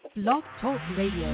Blog Talk Radio.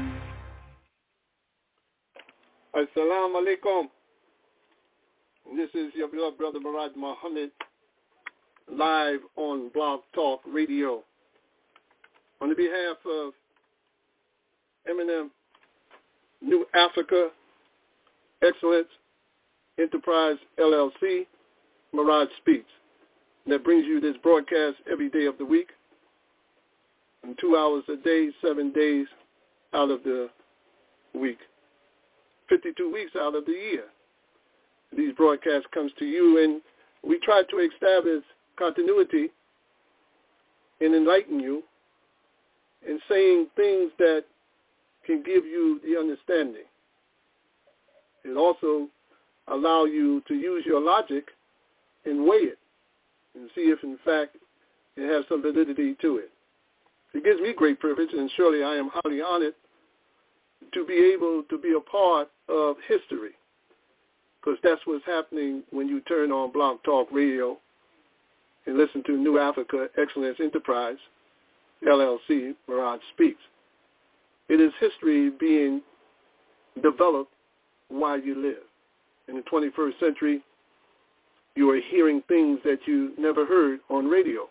Assalamu alaikum. This is your beloved brother Murad Muhammad, live on Blog Talk Radio. On the behalf of Eminem, New Africa, Excellence, Enterprise, LLC, Murad Speaks. That brings you this broadcast every day of the week, and 2 hours a day, 7 days out of the week, 52 weeks out of the year. These broadcasts comes to you, and we try to establish continuity and enlighten you in saying things that can give you the understanding. It also allow you to use your logic and weigh it and see if, in fact, it has some validity to it. It gives me great privilege, and surely I am highly honored to be able to be a part of history, because that's what's happening when you turn on Blog Talk Radio and listen to New Africa Excellence Enterprise, LLC, Murad Speaks. It is history being developed while you live. In the 21st century, you are hearing things that you never heard on radio.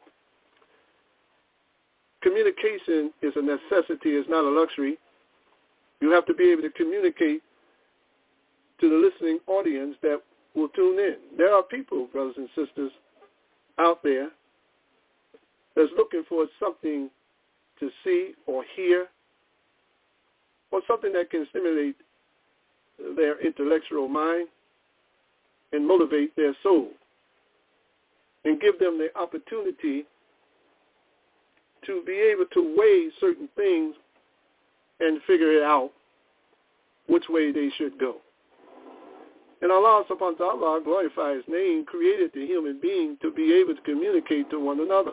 Communication is a necessity, it's not a luxury. You have to be able to communicate to the listening audience that will tune in. There are people, brothers and sisters, out there that's looking for something to see or hear, or something that can stimulate their intellectual mind and motivate their soul and give them the opportunity to be able to weigh certain things and figure it out which way they should go. And Allah subhanahu wa ta'ala, glorify His name, created the human being to be able to communicate to one another.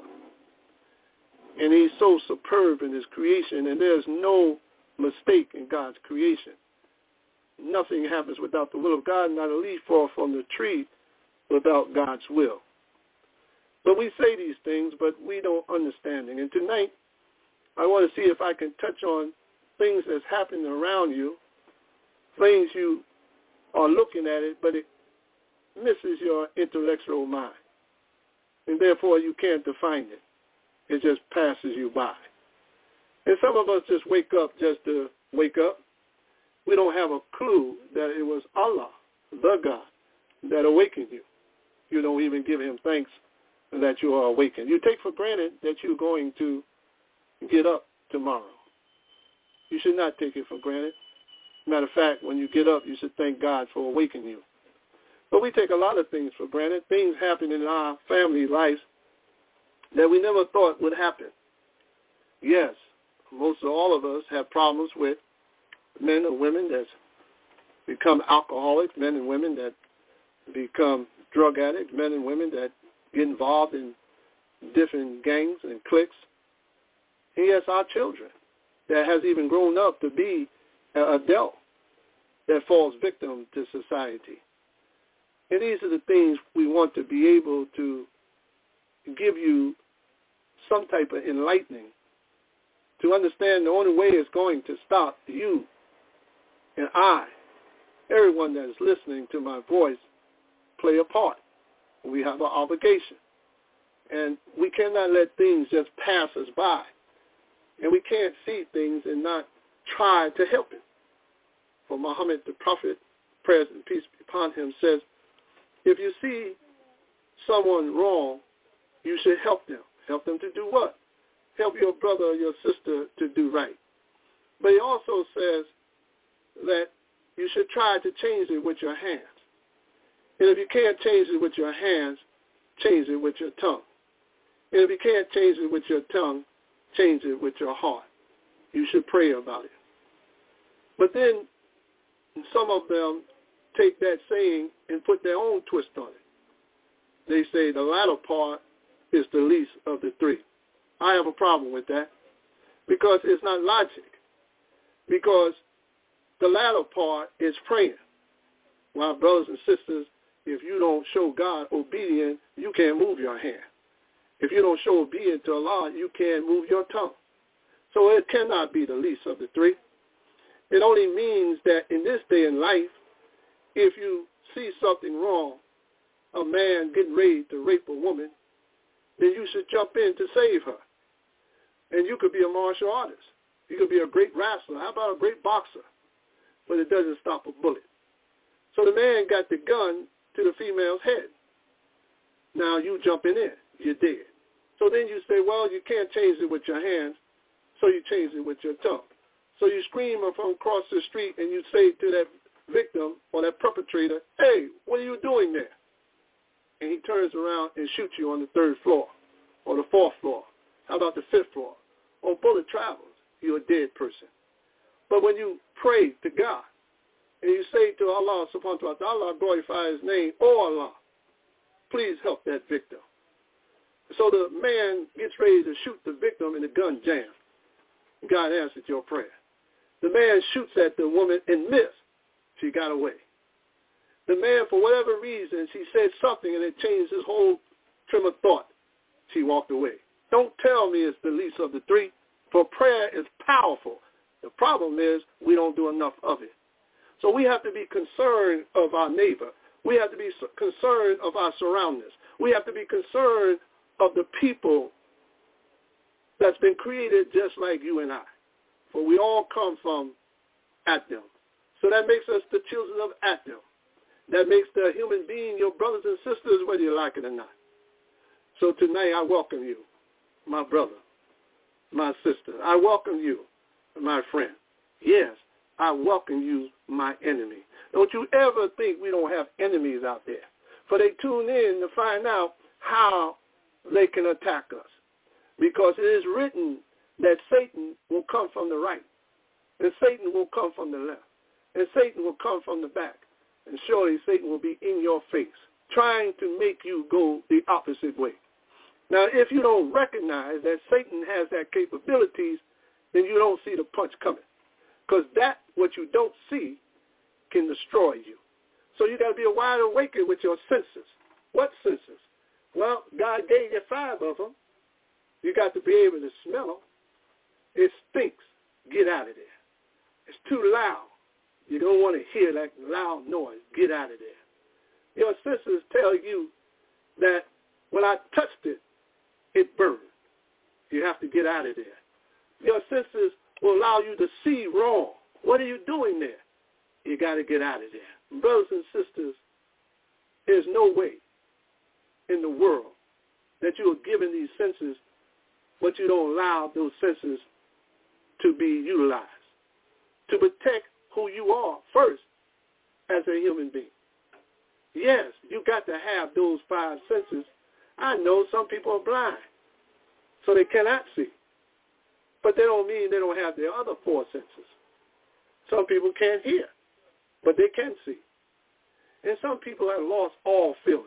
And He's so superb in His creation, and there's no mistake in God's creation. Nothing happens without the will of God, not a leaf falls from the tree without God's will. But we say these things, but we don't understand it. And tonight, I want to see if I can touch on things that's happening around you, things you are looking at it, but it misses your intellectual mind. And therefore, you can't define it. It just passes you by. And some of us just wake up just to wake up. We don't have a clue that it was Allah, the God, that awakened you. You don't even give Him thanks that you are awakened. You take for granted that you're going to get up tomorrow. You should not take it for granted. Matter of fact, when you get up, you should thank God for awakening you. But we take a lot of things for granted. Things happen in our family life that we never thought would happen. Yes, most of all of us have problems with men or women that become alcoholics, men and women that become drug addicts, men and women that get involved in different gangs and cliques. And yes, our children that has even grown up to be an adult that falls victim to society. And these are the things we want to be able to give you some type of enlightening to understand the only way it's going to stop you and I, everyone that is listening to my voice, play a part. We have an obligation. And we cannot let things just pass us by. And we can't see things and not try to help it. For Muhammad, the Prophet, praise and peace be upon him, says, if you see someone wrong, you should help them. Help them to do what? Help your brother or your sister to do right. But he also says that you should try to change it with your hands. And if you can't change it with your hands, change it with your tongue. And if you can't change it with your tongue, change it with your heart. You should pray about it. But then some of them take that saying and put their own twist on it. They say the latter part is the least of the three. I have a problem with that because it's not logic. Because the latter part is praying. Well, brothers and sisters, if you don't show God obedience, you can't move your hand. If you don't show obedience to Allah, you can't move your tongue. So prayer cannot be the least of the three. It only means that in this day in life, if you see something wrong, a man getting ready to rape a woman, then you should jump in to save her. And you could be a martial artist. You could be a great wrestler. How about a great boxer? But it doesn't stop a bullet. So the man got the gun to the female's head. Now you jumping in. You're dead. So then you say, well, you can't change it with your hands, so you change it with your tongue. So you scream from across the street and you say to that victim or that perpetrator, hey, what are you doing there? And he turns around and shoots you on the 3rd floor or the 4th floor. How about the 5th floor? Or bullet travels, you're a dead person. But when you pray to God and you say to Allah subhanahu wa ta'ala, glorify his name, oh Allah, please help that victim. So the man gets ready to shoot the victim and the gun jams. God answered your prayer. The man shoots at the woman and missed. She got away. The man, for whatever reason, she said something and it changed his whole trim of thought. She walked away. Don't tell me it's the least of the three, for prayer is powerful. The problem is we don't do enough of it. So we have to be concerned of our neighbor. We have to be concerned of our surroundings. We have to be concerned of the people that's been created just like you and I. For we all come from Adam. So that makes us the children of Adam. That makes the human being your brothers and sisters, whether you like it or not. So tonight I welcome you, my brother, my sister. I welcome you, my friend. Yes, I welcome you, my enemy. Don't you ever think we don't have enemies out there. For they tune in to find out how they can attack us. Because it is written that Satan will come from the right, and Satan will come from the left, and Satan will come from the back. And surely Satan will be in your face, trying to make you go the opposite way. Now, if you don't recognize that Satan has that capabilities, then you don't see the punch coming. Because that, what you don't see, can destroy you. So you got to be wide awake with your senses. What senses? Well, God gave you 5 of them. You got to be able to smell them. It stinks. Get out of there. It's too loud. You don't want to hear that loud noise. Get out of there. Your senses tell you that when I touched it, it burned. You have to get out of there. Your senses will allow you to see wrong. What are you doing there? You got to get out of there. Brothers and sisters, there's no way in the world that you are given these senses, but you don't allow those senses to be utilized to protect who you are first as a human being. Yes, you got to have those 5 senses. I know some people are blind, so they cannot see. But that don't mean they don't have their other 4 senses. Some people can't hear, but they can see. And some people have lost all feelings.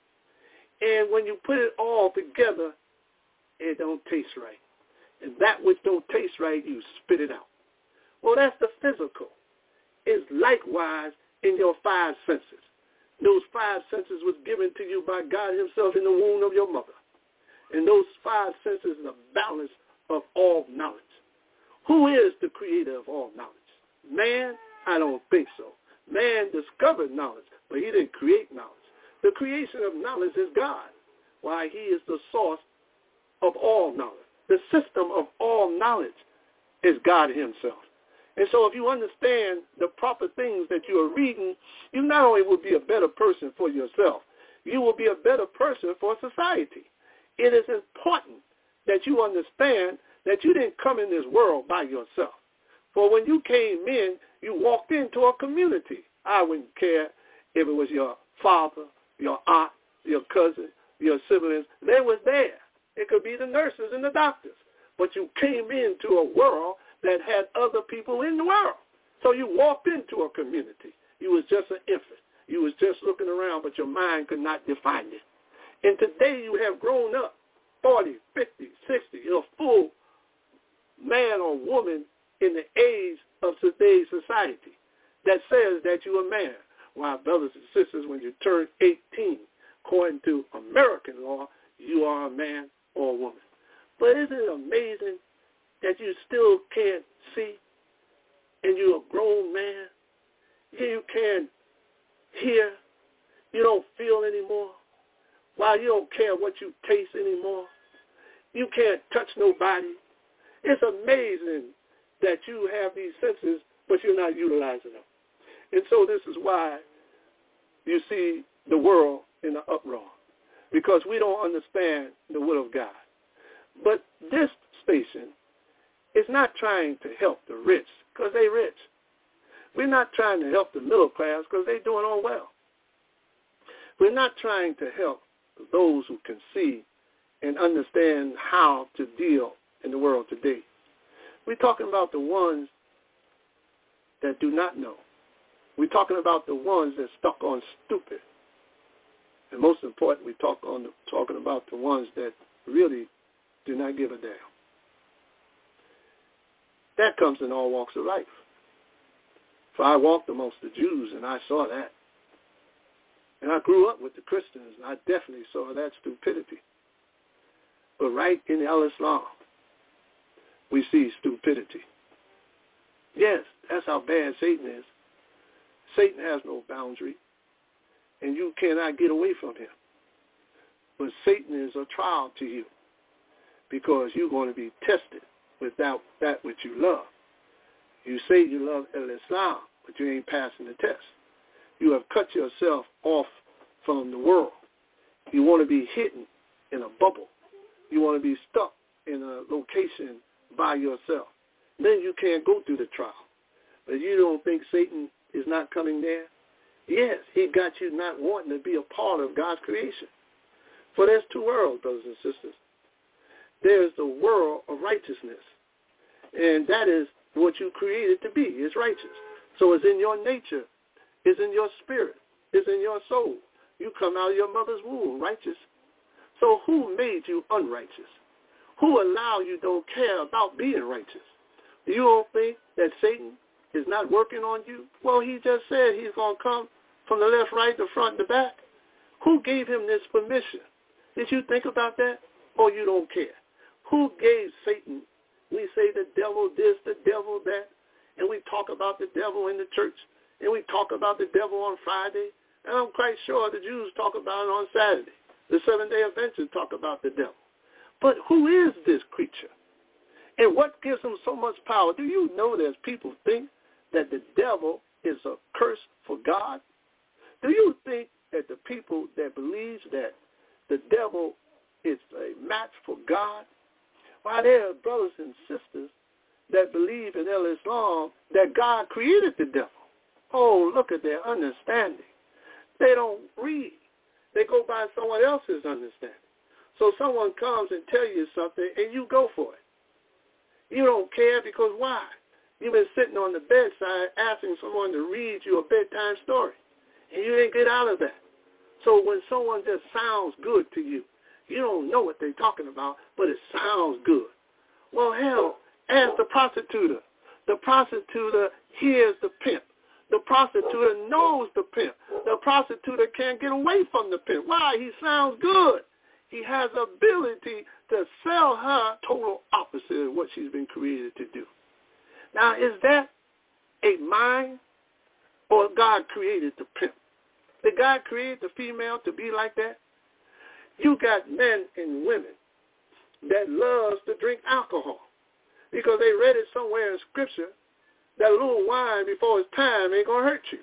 And when you put it all together, it don't taste right. And that which don't taste right, you spit it out. Well, that's the physical. It's likewise in your 5 senses. Those 5 senses was given to you by God himself in the womb of your mother. And those 5 senses are the balance of all knowledge. Who is the creator of all knowledge? Man? I don't think so. Man discovered knowledge, but he didn't create knowledge. The creation of knowledge is God. Why? He is the source of all knowledge. The system of all knowledge is God himself. And so if you understand the proper things that you are reading, you not only will be a better person for yourself, you will be a better person for society. It is important that you understand that you didn't come in this world by yourself. For when you came in, you walked into a community. I wouldn't care if it was your father, your aunt, your cousin, your siblings. They was there. It could be the nurses and the doctors. But you came into a world that had other people in the world. So you walked into a community. You was just an infant. You was just looking around, but your mind could not define it. And today you have grown up, 40, 50, 60. You're a full man or woman in the age of today's society that says that you're a man. While brothers and sisters, when you turn 18, according to American law, you are a man or a woman. But isn't it amazing that you still can't see, and you're a grown man. You can't hear. You don't feel anymore. While you don't care what you taste anymore. You can't touch nobody. It's amazing that you have these senses, but you're not utilizing them. And so this is why you see the world in an uproar, because we don't understand the will of God. But this station is not trying to help the rich because they're rich. We're not trying to help the middle class because they're doing all well. We're not trying to help those who can see and understand how to deal in the world today. We're talking about the ones that do not know. We're talking about the ones that stuck on stupid. And most important, we're talking about the ones that really do not give a damn. That comes in all walks of life. For I walked amongst the Jews, and I saw that. And I grew up with the Christians, and I definitely saw that stupidity. But right in Al-Islam, we see stupidity. Yes, that's how bad Satan is. Satan has no boundary, and you cannot get away from him. But Satan is a trial to you because you're going to be tested without that which you love. You say you love Al-Islam, but you ain't passing the test. You have cut yourself off from the world. You want to be hidden in a bubble. You want to be stuck in a location by yourself. Then you can't go through the trial. But you don't think Satan is not coming there? Yes, he got you not wanting to be a part of God's creation. For there's two worlds, brothers and sisters. There's the world of righteousness, and that is what you created to be, is righteous. So it's in your nature, it's in your spirit, it's in your soul. You come out of your mother's womb righteous. So who made you unrighteous? Who allowed you don't care about being righteous? You don't think that Satan is not working on you? Well, he just said he's going to come from the left, right, the front, the back. Who gave him this permission? Did you think about that? Or you don't care? Who gave Satan? We say the devil this, the devil that, and we talk about the devil in the church, and we talk about the devil on Friday, and I'm quite sure the Jews talk about it on Saturday. The Seventh-day Adventists talk about the devil. But who is this creature? And what gives him so much power? Do you know there's people think that the devil is a curse for God? Do you think that the people that believe that the devil is a match for God? Why, there are brothers and sisters that believe in Islam that God created the devil. Oh, look at their understanding. They don't read. They go by someone else's understanding. So someone comes and tells you something, and you go for it. You don't care because why? You've been sitting on the bedside asking someone to read you a bedtime story, and you didn't get out of that. So when someone just sounds good to you, you don't know what they're talking about, but it sounds good. Well, hell, ask the prostitute. The prostitute hears the pimp. The prostitute knows the pimp. The prostitute can't get away from the pimp. Why? He sounds good. He has the ability to sell her total opposite of what she's been created to do. Now, is that a mind, or God created the pimp? Did God create the female to be like that? You got men and women that loves to drink alcohol because they read it somewhere in Scripture that a little wine before it's time ain't going to hurt you.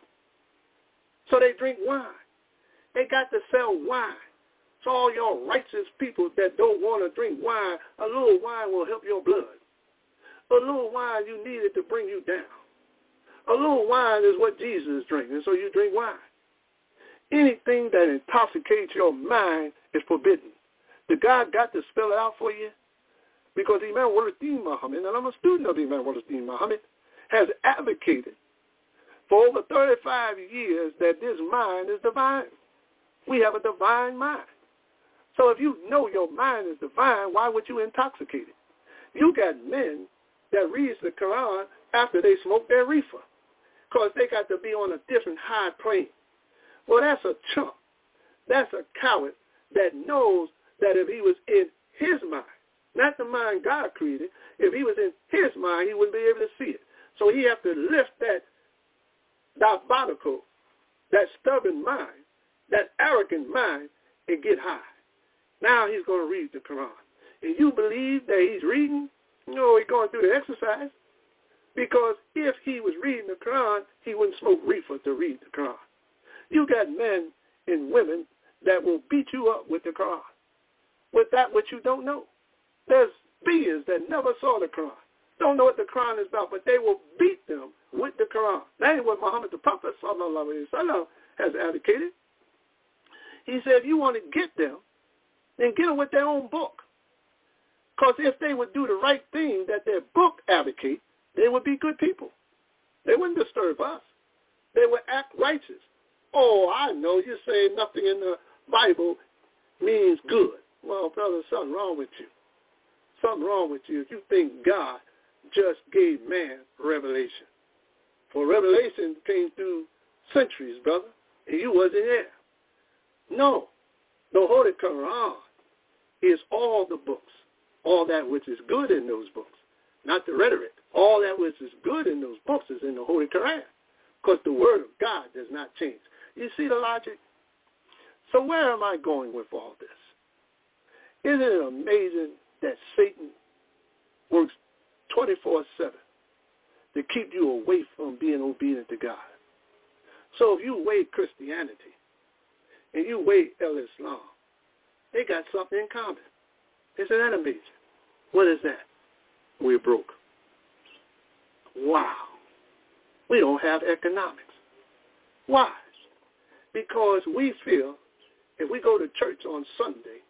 So they drink wine. They got to sell wine. So all y'all righteous people that don't want to drink wine, a little wine will help your blood. A little wine you need it to bring you down. A little wine is what Jesus is drinking, so you drink wine. Anything that intoxicates your mind is forbidden. The God got to spell it out for you? Because Imam Waluddin Muhammad, and I'm a student of Imam Waluddin Muhammad, has advocated for over 35 years that this mind is divine. We have a divine mind. So if you know your mind is divine, why would you intoxicate it? You got men that read the Quran after they smoke their reefer because they got to be on a different high plane. Well, that's a chump. That's a coward that knows that if he was in his mind, not the mind God created. If he was in his mind, he wouldn't be able to see it. So he has to lift that diabolical, that stubborn mind, that arrogant mind, and get high. Now he's going to read the Quran. And you believe that he's reading? No, he's going through the exercise. Because if he was reading the Quran, he wouldn't smoke reefer to read the Quran. You got men and women that will beat you up with the Quran, with that which you don't know. There's beings that never saw the Quran, don't know what the Quran is about, but they will beat them with the Quran. That ain't what Muhammad the Prophet ﷺ has advocated. He said, if you want to get them, then get them with their own book. Because if they would do the right thing that their book advocates, they would be good people. They wouldn't disturb us. They would act righteous. Oh, I know you say nothing in the Bible means good. Well, brother, something wrong with you. Something wrong with you if you think God just gave man revelation. For revelation came through centuries, brother, and you wasn't there. No. The Holy Quran is all the books, all that which is good in those books, not the rhetoric. All that which is good in those books is in the Holy Quran, because the word of God does not change. You see the logic? So where am I going with all this? Isn't it amazing that Satan works 24/7 to keep you away from being obedient to God? So if you weigh Christianity and you weigh Islam, they got something in common. Isn't that amazing? What is that? We're broke. Wow. We don't have economics. Why? Because we feel if we go to church on Sunday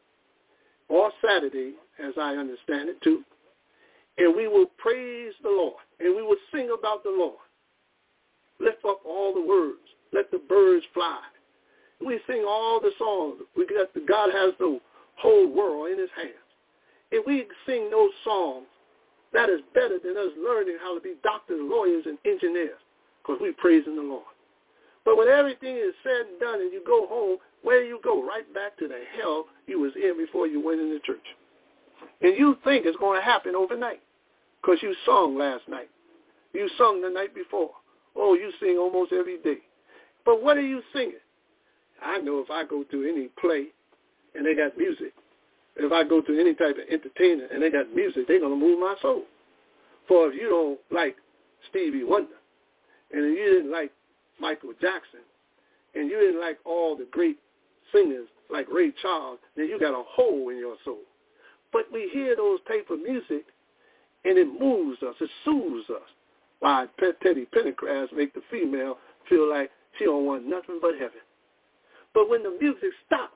or Saturday, as I understand it too, and we will praise the Lord, and we will sing about the Lord, lift up all the words, let the birds fly. We sing all the songs. God has the whole world in his hands. If we sing those songs, that is better than us learning how to be doctors, lawyers, and engineers, because we're praising the Lord. But when everything is said and done and you go home, where do you go? Right back to the hell you was in before you went into church. And you think it's going to happen overnight because you sung last night. You sung the night before. Oh, you sing almost every day. But what are you singing? I know if I go to any play and they got music, if I go to any type of entertainment and they got music, they're going to move my soul. For if you don't like Stevie Wonder, and if you didn't like Michael Jackson, and you didn't like all the great singers like Ray Charles, then you got a hole in your soul. But we hear those type of music, and it moves us, it soothes us. Why Teddy Pendergrass make the female feel like she don't want nothing but heaven. But when the music stops,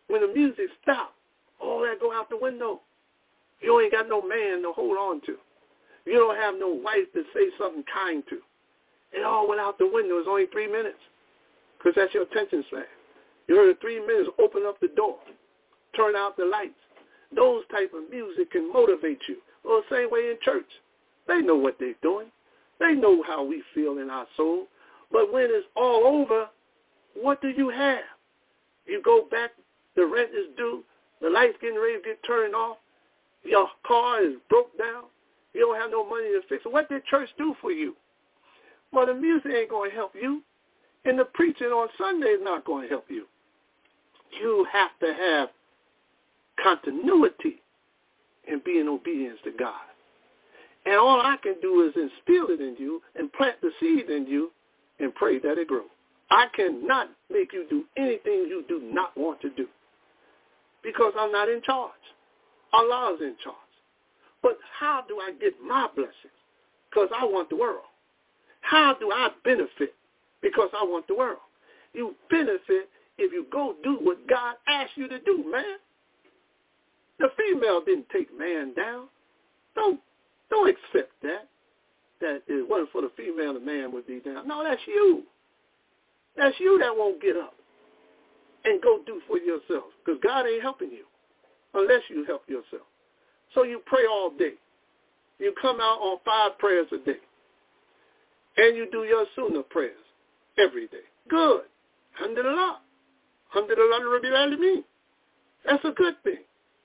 all that go out the window. You ain't got no man to hold on to. You don't have no wife to say something kind to. It all went out the window. It's only 3 minutes, because that's your attention span. You heard 3 minutes, open up the door, turn out the lights. Those type of music can motivate you. Well, the same way in church. They know what they're doing. They know how we feel in our soul. But when it's all over, what do you have? You go back, the rent is due, the lights getting ready to get turned off, your car is broke down, you don't have no money to fix it. What did church do for you? Well, the music ain't going to help you, and the preaching on Sunday is not going to help you. You have to have continuity in being obedience to God. And all I can do is instill it in you and plant the seed in you and pray that it grows. I cannot make you do anything you do not want to do, because I'm not in charge. Allah is in charge. But how do I get my blessings? Because I want the world. How do I benefit? Because I want the world. You benefit if you go do what God asked you to do, man. The female didn't take man down. Don't accept that it wasn't for the female, the man would be down. No, that's you. That's you that won't get up and go do for yourself, because God ain't helping you unless you help yourself. So you pray all day. You come out on 5 prayers a day. And you do your sunnah prayers every day. Good. Alhamdulillah. Alhamdulillah Rabbil Alameen. That's a good thing.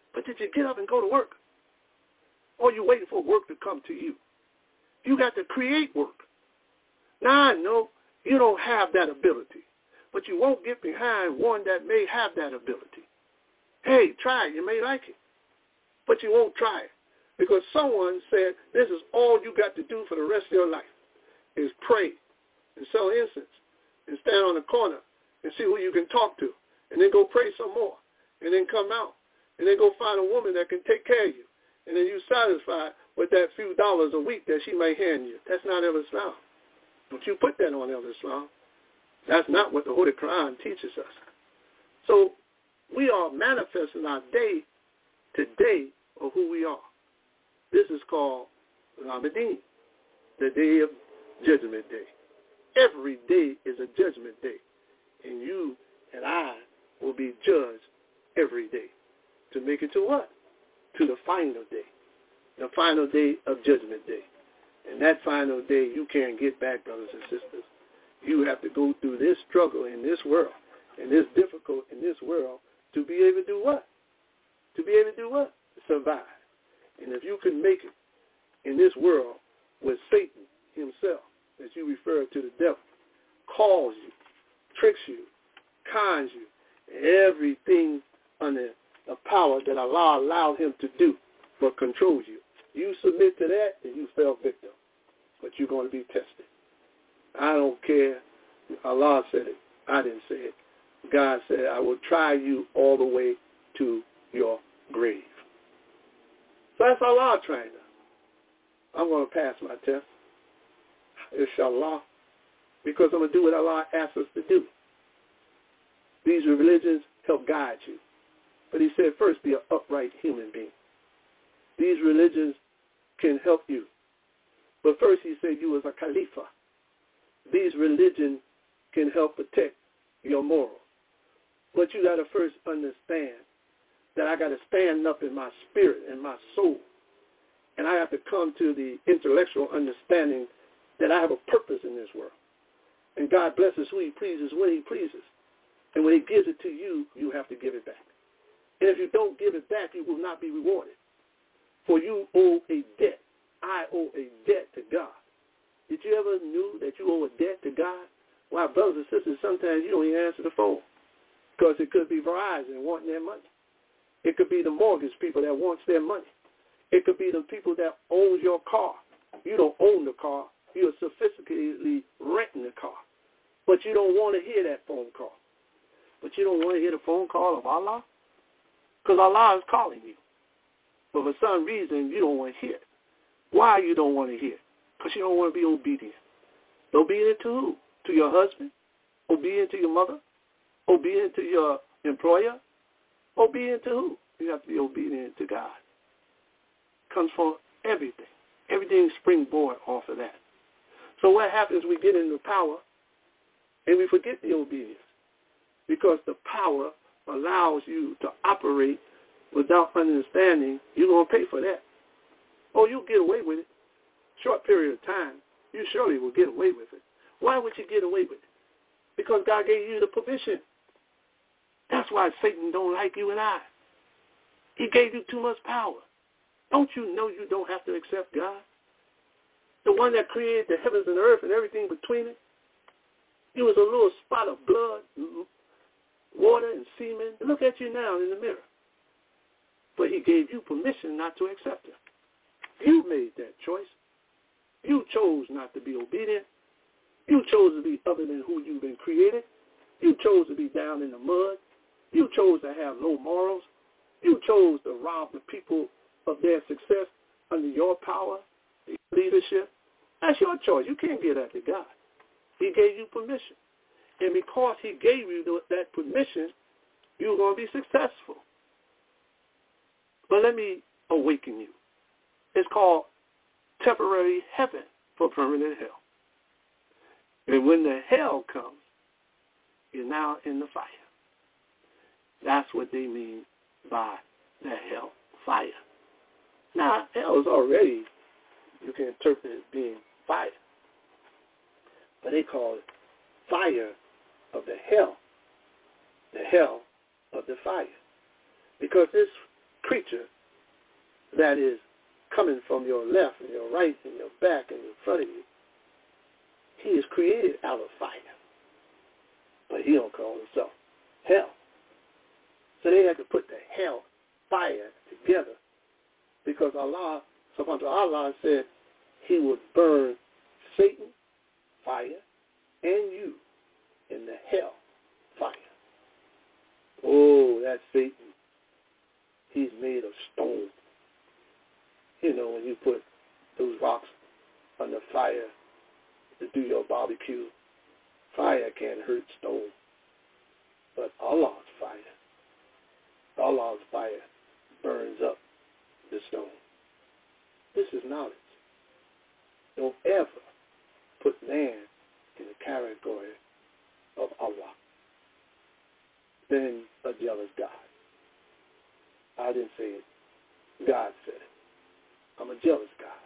But did you get up and go to work? Or you waiting for work to come to you? You got to create work. Now I know you don't have that ability, but you won't get behind one that may have that ability. Hey, try it. You may like it, but you won't try it because someone said this is all you got to do for the rest of your life is pray and sell incense and stand on the corner and see who you can talk to and then go pray some more and then come out and then go find a woman that can take care of you and then you satisfied with that few dollars a week that she may hand you. That's not El Islam. Don't you put that on El Islam. That's not what the Holy Quran teaches us. So we are manifesting our day today of who we are. This is called Ramadan, the day of Judgment Day. Every day is a judgment day. And you and I will be judged every day to make it to what? To the final day. The final day of Judgment Day. And that final day you can't get back, brothers and sisters. You have to go through this struggle in this world, and this difficult in this world to be able to do what? To be able to do what? Survive. And if you can make it in this world with Satan himself, as you refer to the devil, calls you, tricks you, cons you, everything under the power that Allah allowed him to do but controls you. You submit to that and you fell victim. But you're going to be tested. I don't care. Allah said it. I didn't say it. God said, I will try you all the way to your grave. So that's Allah trying us. I'm going to pass my test, inshallah, because I'm going to do what Allah asks us to do. These religions help guide you. But he said, first, be an upright human being. These religions can help you. But first, he said, you as a Khalifa. These religions can help protect your morals. But you got to first understand that I got to stand up in my spirit and my soul. And I have to come to the intellectual understanding that I have a purpose in this world. And God blesses who he pleases when he pleases. And when he gives it to you, you have to give it back. And if you don't give it back, you will not be rewarded. For you owe a debt. I owe a debt to God. Did you ever knew that you owe a debt to God? Why, brothers and sisters, sometimes you don't even answer the phone because it could be Verizon wanting their money. It could be the mortgage people that wants their money. It could be the people that own your car. You don't own the car. You're sophisticatedly renting the car. But you don't want to hear that phone call. But you don't want to hear the phone call of Allah? Because Allah is calling you. But for some reason, you don't want to hear it. Why you don't want to hear it? Because you don't want to be obedient. Obedient to who? To your husband? Obedient to your mother? Obedient to your employer? Obedient to who? You have to be obedient to God. Comes from everything. Everything springboard off of that. So what happens, we get into power and we forget the obedience because the power allows you to operate without understanding. You're going to pay for that. Oh, you'll get away with it. Short period of time, you surely will get away with it. Why would you get away with it? Because God gave you the permission. That's why Satan don't like you and I. He gave you too much power. Don't you know you don't have to accept God? The one that created the heavens and the earth and everything between it. You was a little spot of blood, water, and semen. Look at you now in the mirror. But he gave you permission not to accept him. You made that choice. You chose not to be obedient. You chose to be other than who you've been created. You chose to be down in the mud. You chose to have low morals. You chose to rob the people of their success under your power, your leadership. That's your choice. You can't give that to God. He gave you permission. And because he gave you that permission, you're going to be successful. But let me awaken you. It's called temporary heaven for permanent hell. And when the hell comes, you're now in the fire. That's what they mean by the hell fire. Now, hell is already, you can interpret it as being fire. But they call it fire of the hell of the fire. Because this creature that is coming from your left and your right and your back and in front of you, he is created out of fire. But he don't call himself hell. So they had to put the hell fire together because Allah, subhanahu wa ta'ala, said he would burn Satan, fire, and you in the hell fire. Oh, that's Satan. He's made of stone. You know, when you put those rocks on the fire to do your barbecue, fire can't hurt stone. But Allah's fire burns up the stone. This is knowledge. Don't ever put man in the category of Allah. Then a jealous God. I didn't say it. God said it. I'm a jealous God.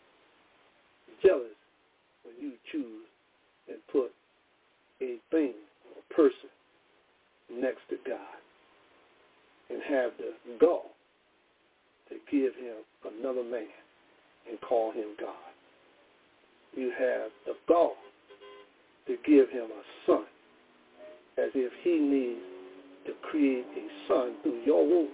Jealous when you choose and put a thing or a person next to God and have the gall to give him another man and call him God. You have the gall to give him a son as if he needs to create a son through your womb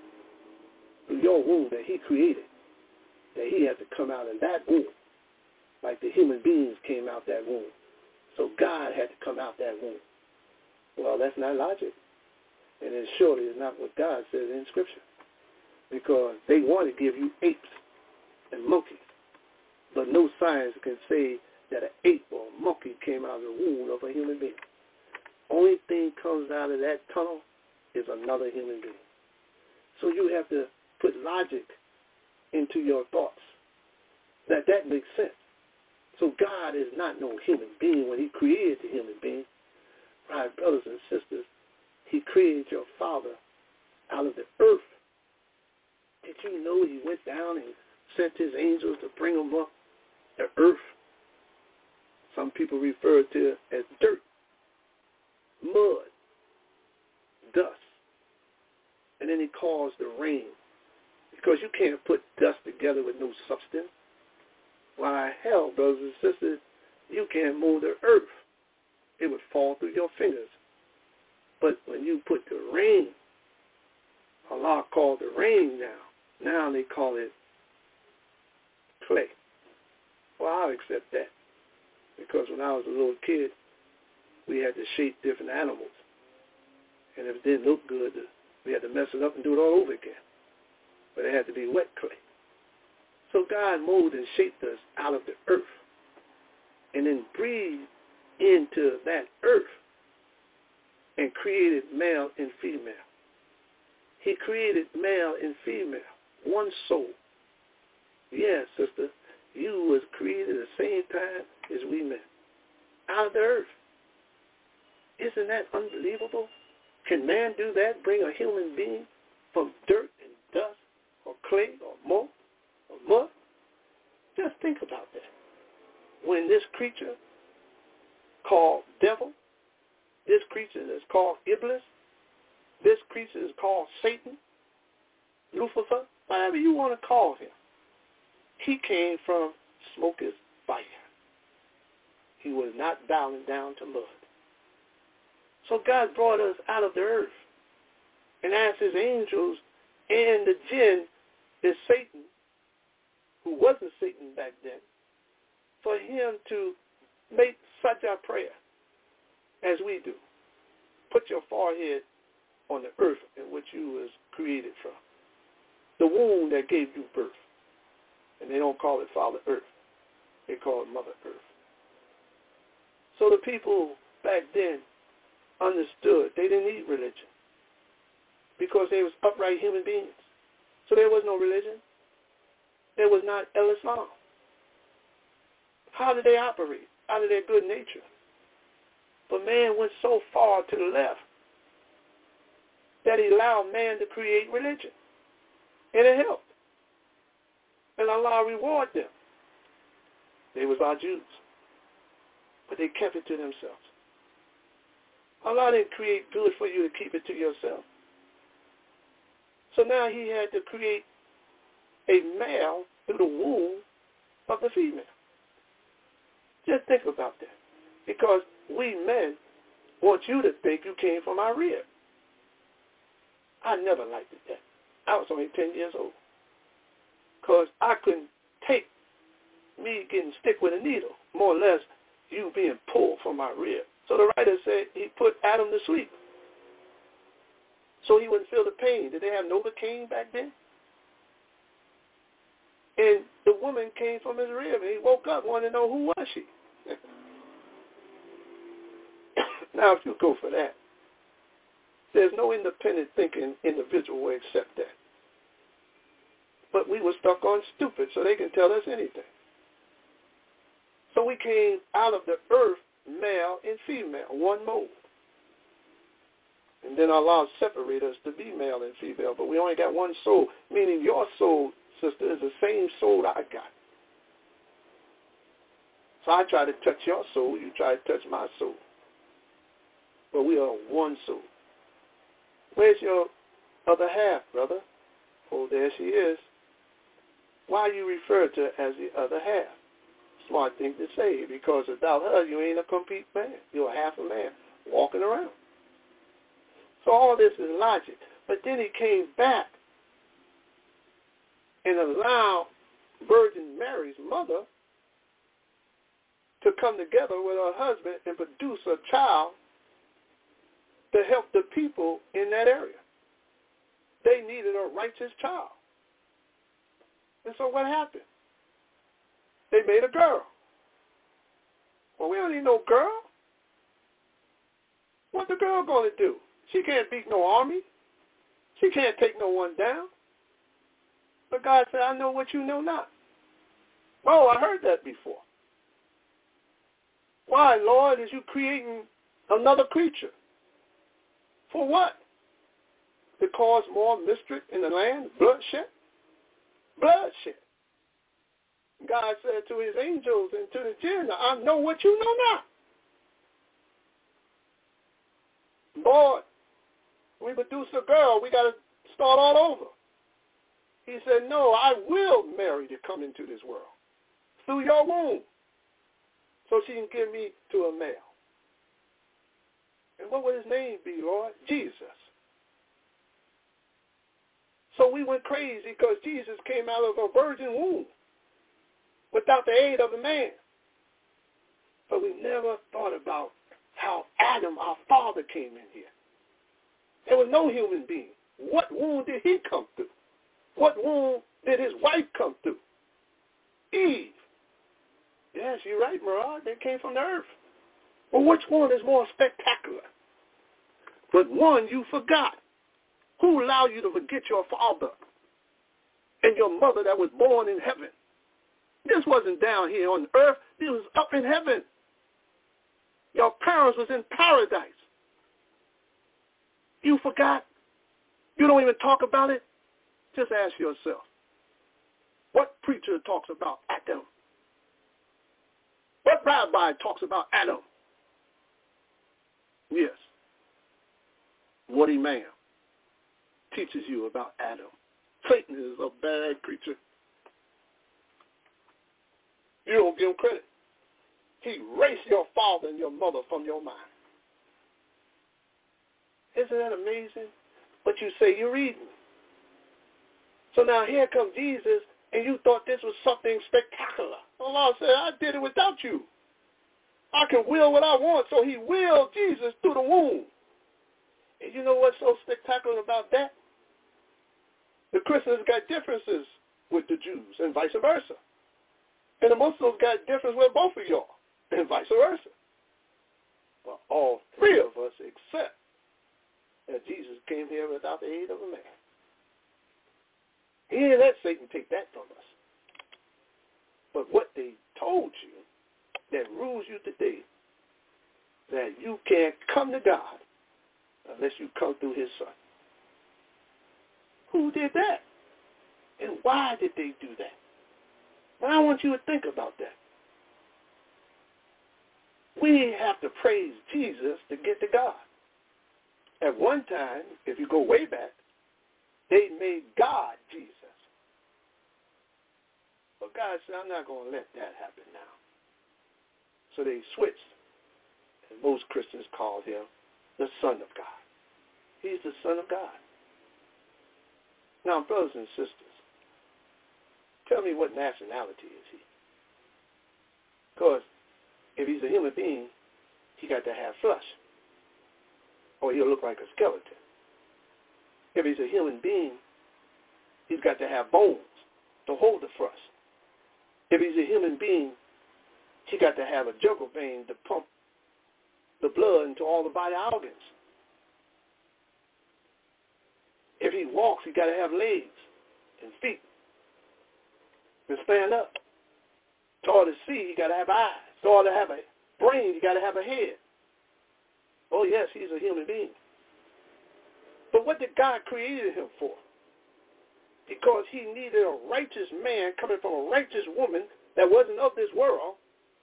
that he created, that he had to come out of that womb like the human beings came out that womb. So God had to come out that womb. Well, that's not logic. And it surely is not what God says in Scripture. Because they want to give you apes and monkeys. But no science can say that an ape or a monkey came out of the womb of a human being. Only thing comes out of that tunnel is another human being. So you have to put logic into your thoughts. That makes sense. So God is not no human being when he created the human being. Right, brothers and sisters, he created your father out of the earth. Did you know he went down and sent his angels to bring him up the earth? Some people refer to it as dirt, mud, dust. And then he caused the rain. Because you can't put dust together with no substance. Why, hell, brothers and sisters, you can't move the earth. It would fall through your fingers. But when you put the rain, Allah called the rain now they call it clay. Well, I'll accept that. Because when I was a little kid, we had to shape different animals. And if it didn't look good, we had to mess it up and do it all over again. But it had to be wet clay. So God molded and shaped us out of the earth and then breathed into that earth and created male and female. He created male and female, one soul. Yes, sister, you was created at the same time as we met, out of the earth. Isn't that unbelievable? Can man do that, bring a human being from dirt and dust or clay or mold or mud? Just think about that. When this creature called devil, this creature is called Iblis, this creature is called Satan, Lucifer, whatever you want to call him. He came from smokeless fire. He was not bowing down to mud. So God brought us out of the earth and asked his angels and the jinn, is Satan, who wasn't Satan back then, for him to make such a prayer as we do. Put your forehead on the earth in which you was created from, the womb that gave you birth. And they don't call it Father Earth. They call it Mother Earth. So the people back then understood they didn't need religion because they was upright human beings. So there was no religion. There was not Islam. How did they operate? Out of their good nature. But man went so far to the left that he allowed man to create religion. And it helped. And Allah rewarded them. They was our Jews. But they kept it to themselves. Allah didn't create good for you to keep it to yourself. So now he had to create a male through the womb of the female. Just think about that. Because we men want you to think you came from our rib. I never liked it that. I was only 10 years old. Because I couldn't take me getting stick with a needle, more or less you being pulled from my rib. So the writer said he put Adam to sleep so he wouldn't feel the pain. Did they have Novocaine back then? And the woman came from his rib, and he woke up wanting to know who was she. Now, if you go for that, there's no independent thinking individual will accept that. But we were stuck on stupid, so they can tell us anything. So we came out of the earth, male and female, one mold. And then Allah separated us to be male and female, but we only got one soul, meaning your soul, sister, is the same soul I got. So I try to touch your soul, you try to touch my soul. But we are one soul. Where's your other half, brother? Oh, there she is. Why you refer to her as the other half? Smart thing to say, because without her, you ain't a complete man. You're half a man walking around. So all this is logic. But then he came back and allowed Virgin Mary's mother to come together with her husband and produce a child to help the people in that area. They needed a righteous child. And so what happened? They made a girl. Well, we don't need no girl. What the girl going to do? She can't beat no army. She can't take no one down. But God said, I know what you know not. Oh, I heard that before. Why, Lord, is you creating another creature? For what? To cause more mischief in the land? Bloodshed? Bloodshed. God said to his angels and to the jinn, I know what you know not. Lord, we produce a girl, we got to start all over. He said, no, I will Mary to come into this world through your womb so she can give me to a male. And what would his name be, Lord? Jesus. So we went crazy because Jesus came out of a virgin womb without the aid of a man. But we never thought about how Adam, our father, came in here. There was no human being. What womb did he come through? What womb did his wife come through? Eve. Yes, you're right, Murad. They came from the earth. Well, which one is more spectacular? But one you forgot. Who allowed you to forget your father and your mother that was born in heaven? This wasn't down here on earth. This was up in heaven. Your parents was in paradise. You forgot? You don't even talk about it? Just ask yourself, what preacher talks about Adam? What rabbi talks about Adam? Yes. Woody Mann teaches you about Adam. Satan is a bad creature. You don't give him credit. He erased your father and your mother from your mind. Isn't that amazing? But you say you're reading. So now here comes Jesus, and you thought this was something spectacular. Allah said, I did it without you. I can will what I want. So he willed Jesus through the womb. And you know what's so spectacular about that? The Christians got differences with the Jews and vice versa. And the Muslims got difference with both of y'all and vice versa. Well, all three of us accept that Jesus came here without the aid of a man. He didn't let Satan take that from us. But what they told you that rules you today, that you can't come to God unless you come through his son. Who did that? And why did they do that? Well, I want you to think about that. We have to praise Jesus to get to God. At one time, if you go way back, They made God Jesus. But God said, I'm not going to let that happen now. So they switched. And most Christians call him the Son of God. He's the Son of God. Now, brothers and sisters, tell me what nationality is he? Because if he's a human being, he got to have flesh, or he'll look like a skeleton. If he's a human being, he's got to have bones to hold the flesh. If he's a human being, he got to have a jugular vein to pump the blood into all the body organs. If he walks, he got to have legs and feet and stand up. In order to see, he got to have eyes. In order to have a brain, he got to have a head. Oh, yes, he's a human being. But what did God create him for? Because he needed a righteous man coming from a righteous woman that wasn't of this world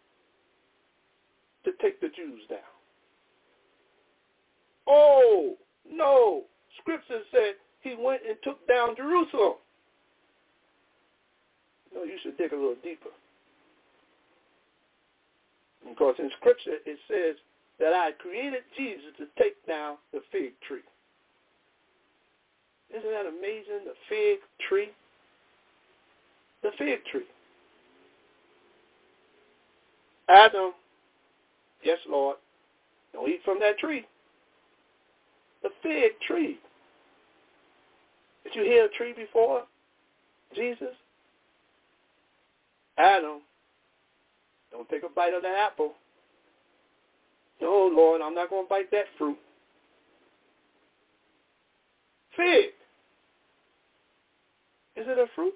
to take the Jews down. Oh, no. Scripture said he went and took down Jerusalem. No, you should dig a little deeper. Because in Scripture it says that I created Jesus to take down the fig tree. Isn't that amazing? The fig tree. The fig tree. Adam, yes, Lord, don't eat from that tree. The fig tree. Did you hear a tree before Jesus? Adam, don't take a bite of that apple. No, Lord, I'm not going to bite that fruit. Fig. Is it a fruit?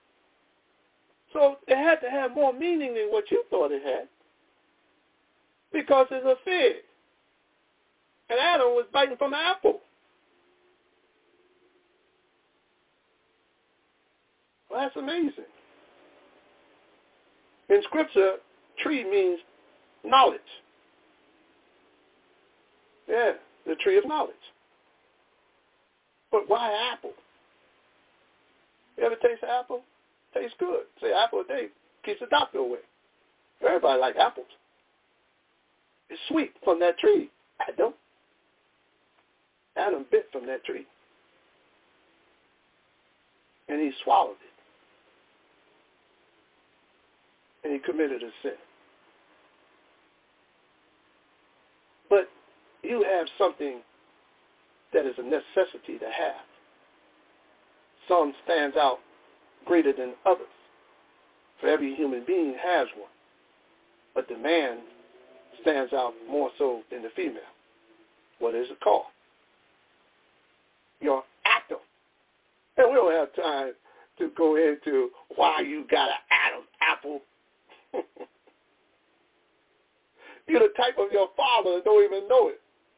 So it had to have more meaning than what you thought it had. Because it's a fig. And Adam was biting from an apple. Well, that's amazing. In Scripture, tree means knowledge. Yeah, the tree of knowledge. But why apple? You ever taste an apple? Tastes good. Say apple a day keeps the doctor away. Everybody like apples. It's sweet from that tree. Adam bit from that tree. And he swallowed it. And he committed a sin. But you have something that is a necessity to have. Some stands out greater than others. For every human being has one. But the man stands out more so than the female. What is it called? Your atom. And we don't have time to go into why you got an Adam apple. You're the type of your father and don't even know it.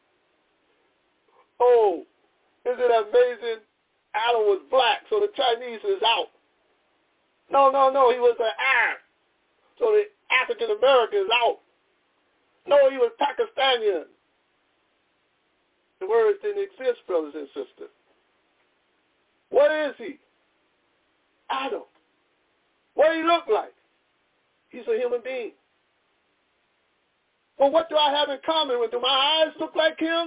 Oh, isn't it amazing? Adam was black, so the Chinese is out. No, he was an Arab, so the African American is out. No, he was Pakistani. The words didn't exist, brothers and sisters. What is he? Adam. What do he look like? He's a human being. Well, what do I have in common with him? Do my eyes look like him?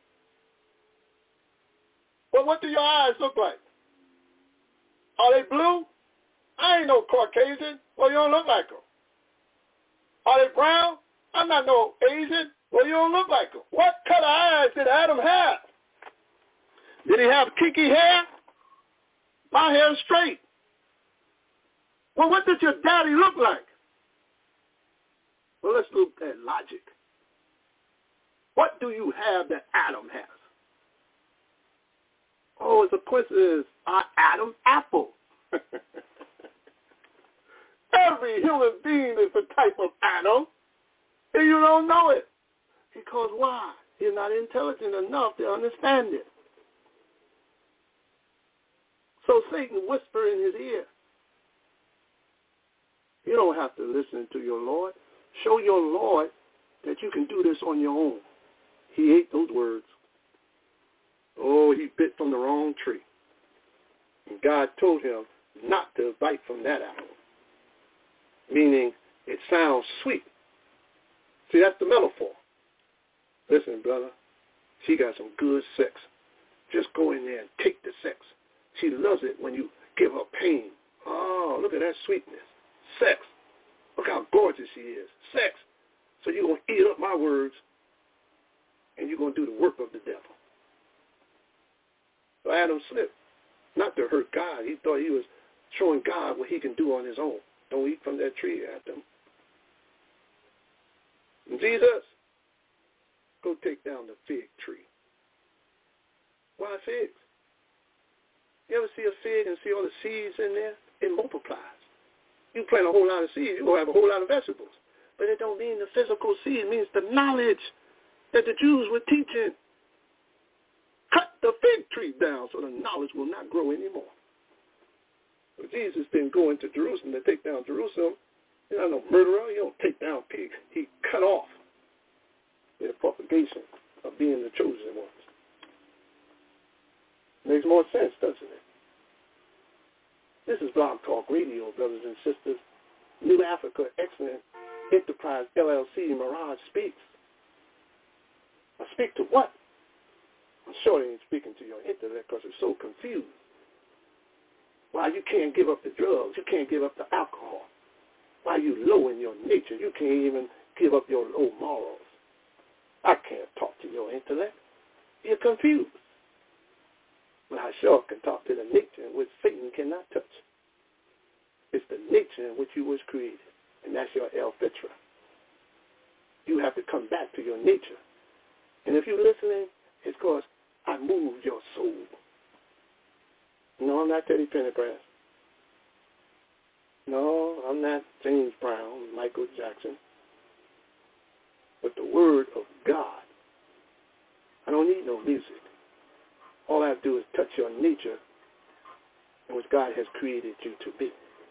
Well, what do your eyes look like? Are they blue? I ain't no Caucasian. Well, you don't look like them. Are they brown? I'm not no Asian. Well, you don't look like them. What color eyes did Adam have? Did he have kinky hair? My hair is straight. Well, what did your daddy look like? Well, let's look at logic. What do you have that Adam has? Oh, it's a coincidence. Adam apple. Every human being is a type of Adam, and you don't know it. Because why? You're not intelligent enough to understand it. So Satan whispered in his ear. You don't have to listen to your Lord. Show your Lord that you can do this on your own. He ate those words. Oh, he bit from the wrong tree. And God told him not to bite from that apple, meaning it sounds sweet. See, that's the metaphor. Listen, brother, she got some good sex. Just go in there and take the sex. She loves it when you give her pain. Oh, look at that sweetness. Sex. Look how gorgeous she is. Sex. So you're going to eat up my words, and you're going to do the work of the devil. So Adam slipped, not to hurt God. He thought he was showing God what he can do on his own. Don't eat from that tree, Adam. And Jesus, go take down the fig tree. Why figs? You ever see a fig and see all the seeds in there? It multiplies. You plant a whole lot of seeds, you're going to have a whole lot of vegetables. But it don't mean the physical seed. It means the knowledge that the Jews were teaching. Cut the fig tree down so the knowledge will not grow anymore. But Jesus didn't go into Jerusalem to take down Jerusalem. He's not no murderer. He don't take down pigs. He cut off their propagation of being the chosen ones. Makes more sense, doesn't it? This is Blog Talk Radio, brothers and sisters. New Africa Excellent Enterprise LLC, Mirage Speaks. I speak to what? I'm sure they ain't speaking to your intellect because it's so confused. Why you can't give up the drugs, you can't give up the alcohol. Why you low in your nature, you can't even give up your low morals. I can't talk to your intellect. You're confused. But I sure can talk to the nature in which Satan cannot touch. It's the nature in which you was created, and that's your El Fitra. You have to come back to your nature. And if you're listening, it's because I moved your soul. No, I'm not Teddy Pendergrass. No, I'm not James Brown, Michael Jackson. But the Word of God. I don't need no music. All I have to do is touch your nature in which God has created you to be.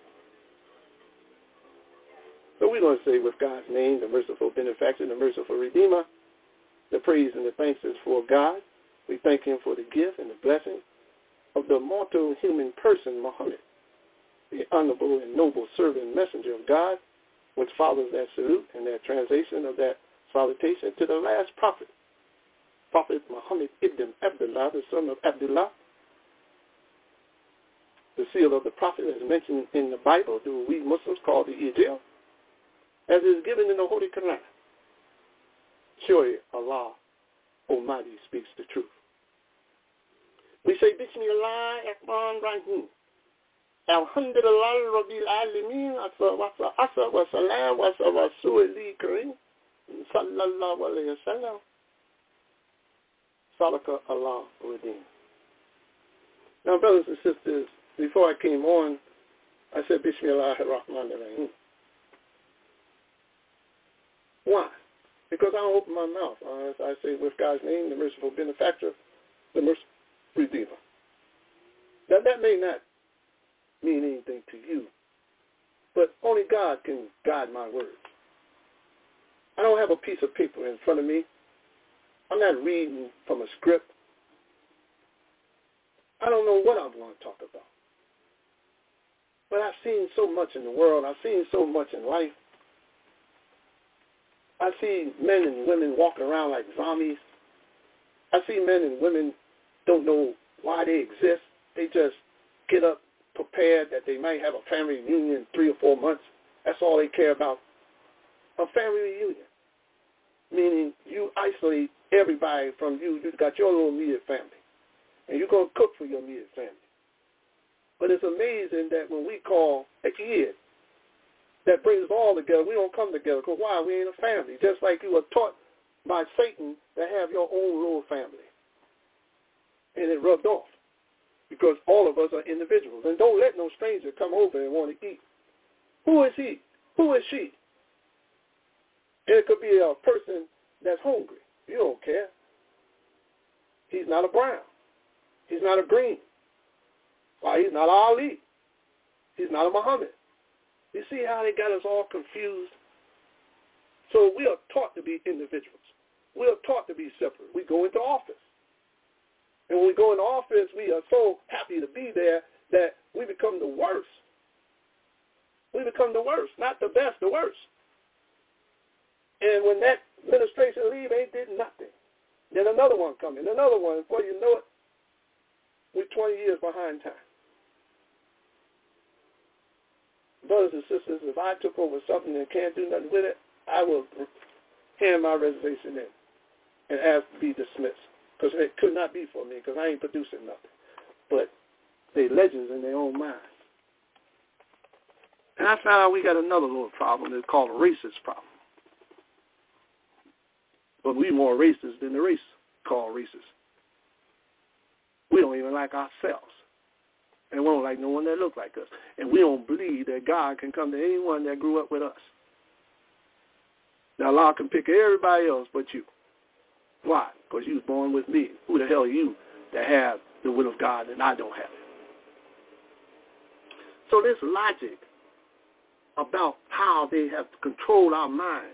So we're going to say with God's name, the merciful benefactor, the merciful redeemer, the praise and the thanks is for God. We thank him for the gift and the blessing of the mortal human person, Muhammad, the honorable and noble servant messenger of God, which follows that salute and that translation of that salutation to the last prophet, Prophet Muhammad ibn Abdullah, the son of Abdullah, the seal of the prophet as mentioned in the Bible, do we Muslims call the Injil, as is given in the Holy Quran. Surely Allah Almighty speaks the truth. We say, Bismillah ar-Rahman ar-Rahim. Alhamdulillah Rabbil Alameen. Asa wa salam wa rasulih kareem. Sallallahu alayhi wa sallam. Salaka Allah Uddin. Now, brothers and sisters, before I came on, I said, Bismillah ar-Rahman ar-Rahim. Why? Because I don't open my mouth. I say, with God's name, the merciful benefactor, the merciful redeemer. Now, that may not mean anything to you, but only God can guide my words. I don't have a piece of paper in front of me. I'm not reading from a script. I don't know what I'm going to talk about. But I've seen so much in the world. I've seen so much in life. I see men and women walking around like zombies. I see men and women don't know why they exist. They just get up prepared that they might have a family reunion in 3 or 4 months. That's all they care about. A family reunion. Meaning you isolate everybody from you. You've got your little immediate family. And you're going to cook for your immediate family. But it's amazing that when we call a kid that brings us all together, we don't come together. Because why? We ain't a family. Just like you were taught by Satan to have your own little family. And it rubbed off. Because all of us are individuals. And don't let no stranger come over and want to eat. Who is he? Who is she? And it could be a person that's hungry. You don't care. He's not a brown. He's not a green. Why, he's not Ali. He's not a Muhammad. You see how they got us all confused? So we are taught to be individuals. We are taught to be separate. We go into office. And when we go into office, we are so happy to be there that we become the worst. We become the worst, not the best, the worst. And when that administration leave, ain't did nothing. Then another one come in, another one. Before you know it, we're 20 years behind time. Brothers and sisters, if I took over something and can't do nothing with it, I will hand my resignation in and ask to be dismissed. Because it could not be for me, because I ain't producing nothing. But they legends in their own mind. And I found out we got another little problem. It's called a racist problem. But we more racist than the race called racist. We don't even like ourselves. And we don't like no one that look like us. And we don't believe that God can come to anyone that grew up with us. Now, Allah can pick everybody else but you. Why? Because you was born with me. Who the hell are you that have the will of God and I don't have it? So this logic about how they have controlled our minds.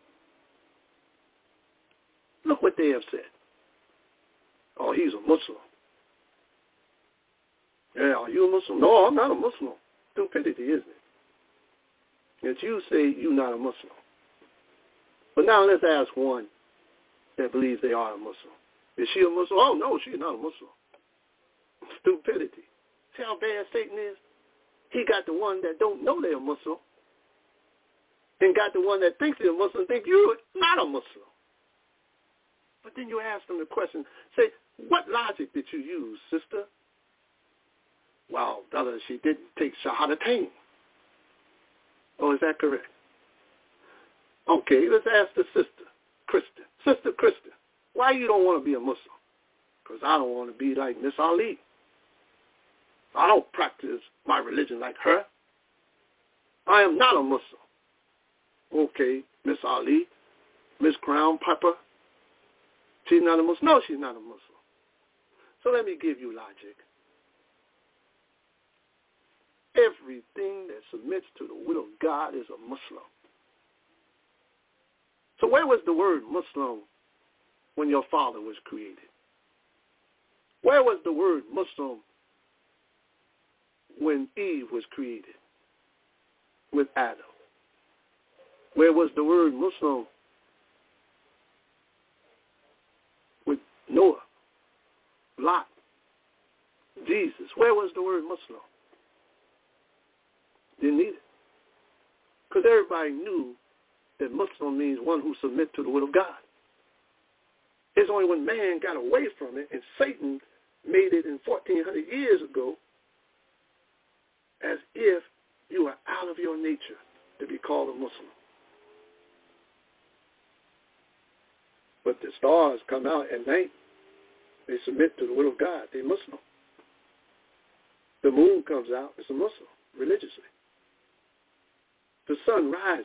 Look what they have said. Oh, he's a Muslim. Yeah, are you a Muslim? No, I'm not a Muslim. Stupidity, isn't it? That you say you're not a Muslim. But now let's ask one that believes they are a Muslim. Is she a Muslim? Oh, no, she's not a Muslim. Stupidity. See how bad Satan is? He got the one that don't know they're a Muslim and got the one that thinks they're a Muslim think you're not a Muslim. But then you ask them the question, say, what logic did you use, sister? Well, brother, she didn't take Shahadatain. Oh, is that correct? Okay, let's ask the sister, Kristen. Sister Kristen, why you don't want to be a Muslim? Because I don't want to be like Miss Ali. I don't practice my religion like her. I am not a Muslim. Okay, Miss Ali, Miss Crown Pepper, she's not a Muslim. No, she's not a Muslim. So let me give you logic. Everything that submits to the will of God is a Muslim. So where was the word Muslim when your father was created? Where was the word Muslim when Eve was created with Adam? Where was the word Muslim with Noah, Lot, Jesus? Where was the word Muslim? Didn't need it. Because everybody knew that Muslim means one who submits to the will of God. It's only when man got away from it and Satan made it in 1400 years ago as if you are out of your nature to be called a Muslim. But the stars come out at night. They submit to the will of God. They're Muslim. The moon comes out. It's a Muslim, religiously. The sun rises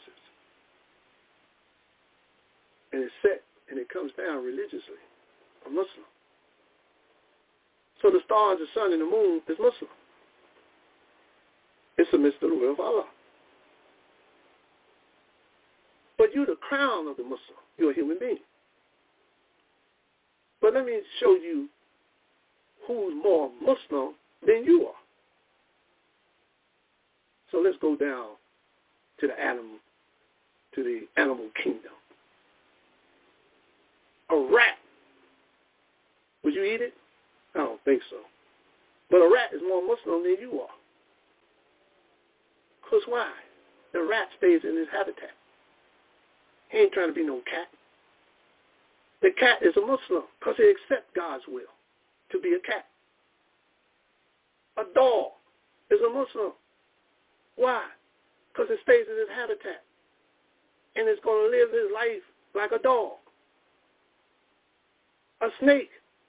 and it's set and it comes down religiously, a Muslim. So the stars, the sun, and the moon is Muslim. It submits to the will of Allah. But you're the crown of the Muslim. You're a human being. But let me show you who's more Muslim than you are. So let's go down to the animal kingdom. A rat. Would you eat it? I don't think so. But a rat is more Muslim than you are. Because why? The rat stays in his habitat. He ain't trying to be no cat. The cat is a Muslim because he accepts God's will to be a cat. A dog is a Muslim. Why? Because it stays in his habitat. And it's going to live his life like a dog. A snake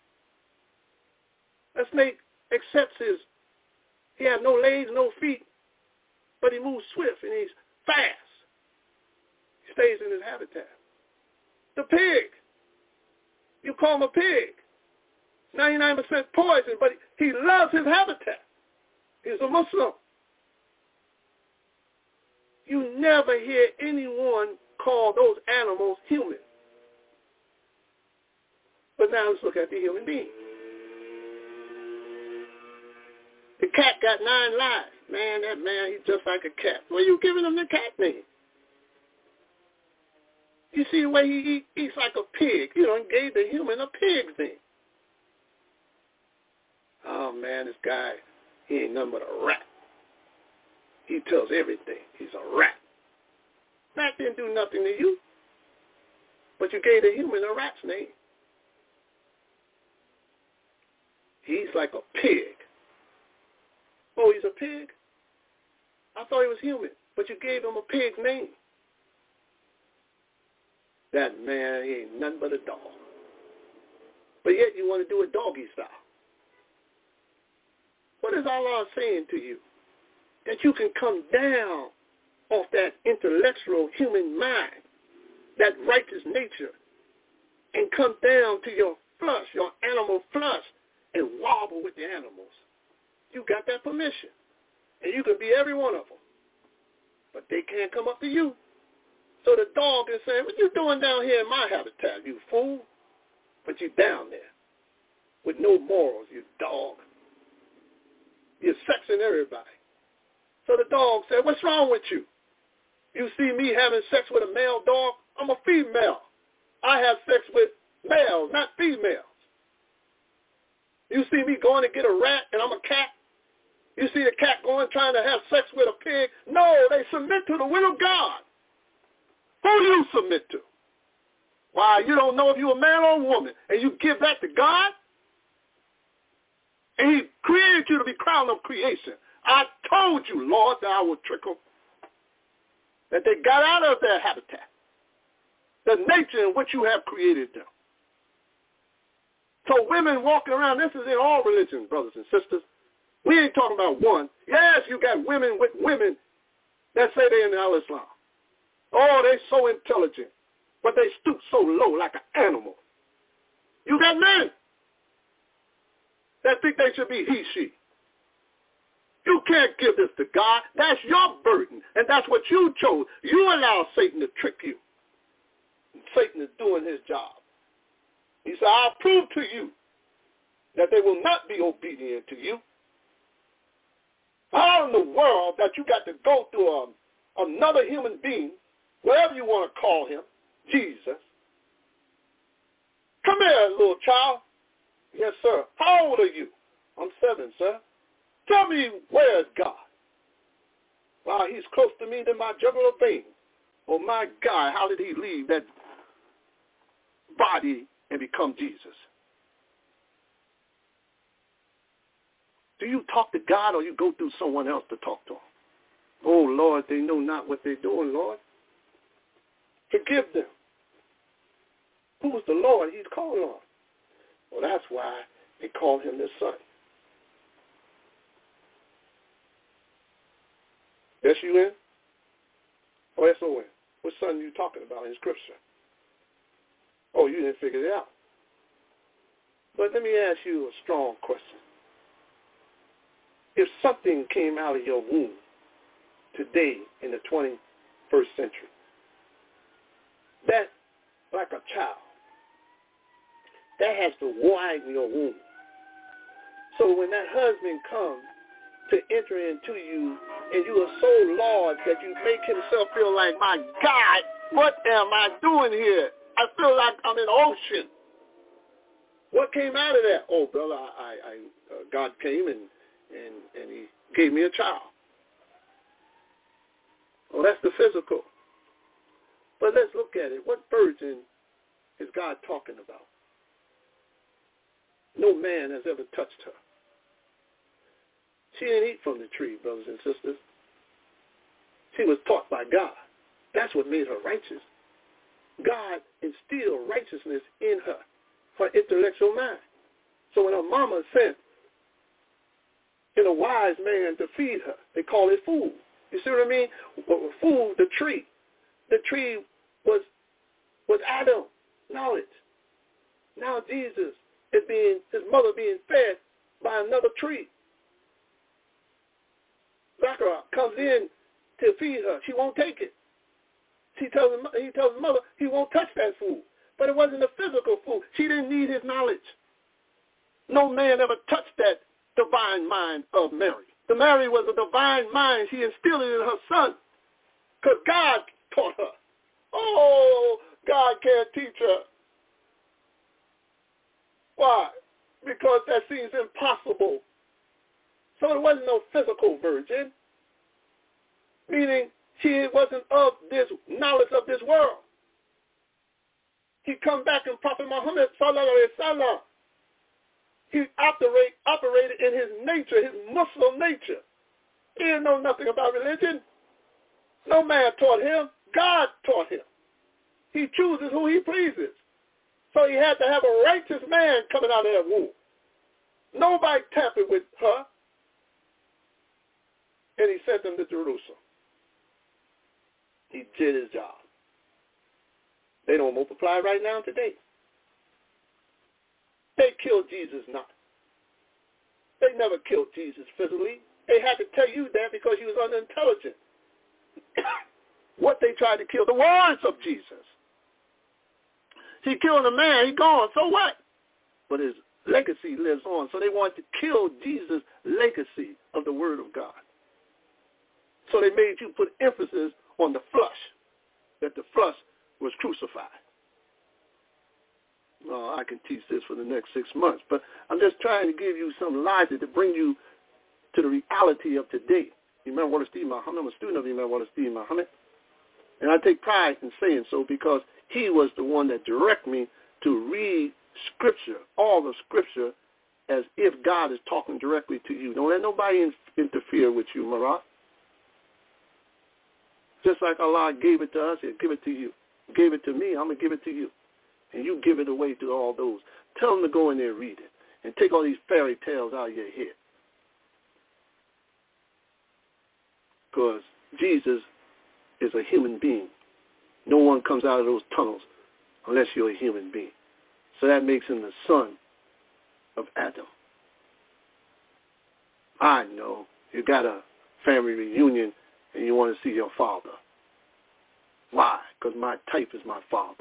accepts he has no legs, no feet, but he moves swift and he's fast. He stays in his habitat. The pig, you call him a pig. 99% poison, but he loves his habitat. He's a Muslim. You never hear anyone call those animals human. But now let's look at the human being. The cat got 9 lives. Man, that man, he's just like a cat. Why are you giving him the cat name? You see the way he eats like a pig. You know, and gave the human a pig's name. Oh, man, this guy, he ain't nothing but a rat. He tells everything. He's a rat. Rat didn't do nothing to you, but you gave the human a rat's name. He's like a pig. Oh, he's a pig? I thought he was human, but you gave him a pig's name. That man, he ain't nothing but a dog. But yet you want to do it doggy style. What is Allah saying to you? That you can come down off that intellectual human mind, that righteous nature, and come down to your flesh, your animal flesh, and wobble with the animals. You got that permission. And you can be every one of them. But they can't come up to you. So the dog is saying, what you doing down here in my habitat, you fool? But you down there with no morals, you dog. You're sexing everybody. So the dog said, what's wrong with you? You see me having sex with a male dog? I'm a female. I have sex with males, not females. You see me going to get a rat and I'm a cat? You see the cat going trying to have sex with a pig? No, they submit to the will of God. Who do you submit to? Why, you don't know if you're a man or a woman, and you give that to God? And he created you to be crown of creation. I told you, Lord, that I would trick them. That they got out of their habitat. The nature in which you have created them. So women walking around, this is in all religions, brothers and sisters. We ain't talking about one. Yes, you got women with women that say they're in Al-Islam. Oh, they so intelligent, but they stoop so low like an animal. You got men that think they should be he, she. You can't give this to God. That's your burden, and that's what you chose. You allow Satan to trick you. Satan is doing his job. He said, I'll prove to you that they will not be obedient to you. How in the world that you got to go through another human being, whatever you want to call him, Jesus? Come here, little child. Yes, sir. How old are you? I'm 7, sir. Tell me, where is God? Well, he's close to me than my jugular vein. Oh, my God, how did he leave that body and become Jesus? Do you talk to God or you go through someone else to talk to him? Oh, Lord, they know not what they're doing, Lord. Forgive them. Who is the Lord he's calling on? Well, that's why they call him their son. S-U-N? Or S-O-N? What son are you talking about in Scripture? Oh, you didn't figure it out. But let me ask you a strong question. If something came out of your womb today in the 21st century, that, like a child, that has to widen your womb. So when that husband comes to enter into you and you are so large that you make himself feel like, my God, what am I doing here? I feel like I'm in the ocean. What came out of that? Oh, brother, God came and he gave me a child. Well, that's the physical. But let's look at it. What virgin is God talking about? No man has ever touched her. She didn't eat from the tree, brothers and sisters. She was taught by God. That's what made her righteous. God instilled righteousness in her, her intellectual mind. So when her mama sent a wise man to feed her, they call it food. You see what I mean? Food, the tree. The tree was Adam, knowledge. Now Jesus is his mother being fed by another tree. Zachariah comes in to feed her. She won't take it. He tells his mother he won't touch that food. But it wasn't a physical food. She didn't need his knowledge. No man ever touched that divine mind of Mary. The Mary was a divine mind. She instilled it in her son because God taught her. Oh, God can't teach her. Why? Because that seems impossible. So it wasn't no physical virgin, meaning she wasn't of this knowledge of this world. He come back in Prophet Muhammad sallallahu alaihi wasallam. He operated in his nature, his Muslim nature. He didn't know nothing about religion. No man taught him. God taught him. He chooses who he pleases. So he had to have a righteous man coming out of that womb. Nobody tampered with her. And he sent them to Jerusalem. He did his job. They don't multiply right now today. They killed Jesus not. They never killed Jesus physically. They had to tell you that because he was unintelligent. What they tried to kill, the words of Jesus. He killed a man, he gone, so what? But his legacy lives on. So they wanted to kill Jesus' legacy of the word of God. So they made you put emphasis on the flesh, that the flesh was crucified. Well, I can teach this for the next 6 months, but I'm just trying to give you some logic to bring you to the reality of today. Imam Wallace D. Muhammad, I'm a student of Imam Wallace D. Muhammad, and I take pride in saying so because he was the one that directed me to read Scripture, all the Scripture, as if God is talking directly to you. Don't let nobody interfere with you, Marat. Just like Allah gave it to us, he'll give it to you. Gave it to me, I'm going to give it to you. And you give it away to all those. Tell them to go in there and read it. And take all these fairy tales out of your head. Because Jesus is a human being. No one comes out of those tunnels unless you're a human being. So that makes him the son of Adam. I know you got a family reunion and you want to see your father. Why? Because my type is my father.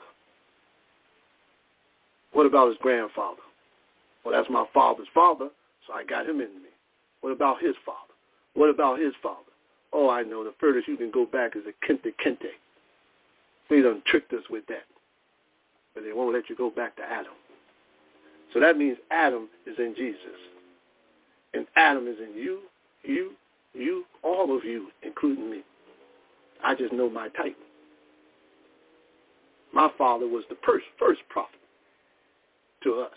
What about his grandfather? Well, that's my father's father, so I got him in me. What about his father? What about his father? Oh, I know. The furthest you can go back is a Kente Kente. They done tricked us with that. But they won't let you go back to Adam. So that means Adam is in Jesus. And Adam is in you, all of you, including me. I just know my type. My father was the first prophet to us.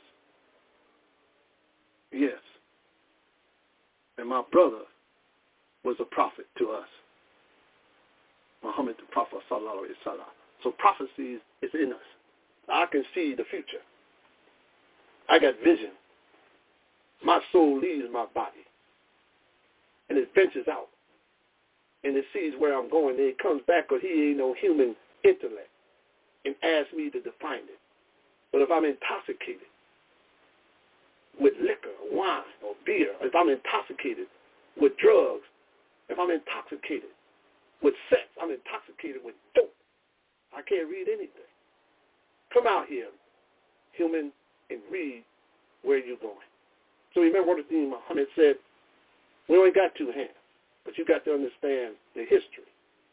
Yes. And my brother was a prophet to us. Muhammad the Prophet sallallahu alaihi wasallam. So prophecy is in us. I can see the future. I got vision. My soul leaves my body. And it ventures out. And it sees where I'm going. And it comes back because he ain't no human intellect. And asks me to define it. But if I'm intoxicated with liquor, wine, or beer, if I'm intoxicated with drugs, if I'm intoxicated with sex, I'm intoxicated with dope, I can't read anything. Come out here, human, and read where you're going. So remember what the Muhammad said, we only got two hands, but you got to understand the history.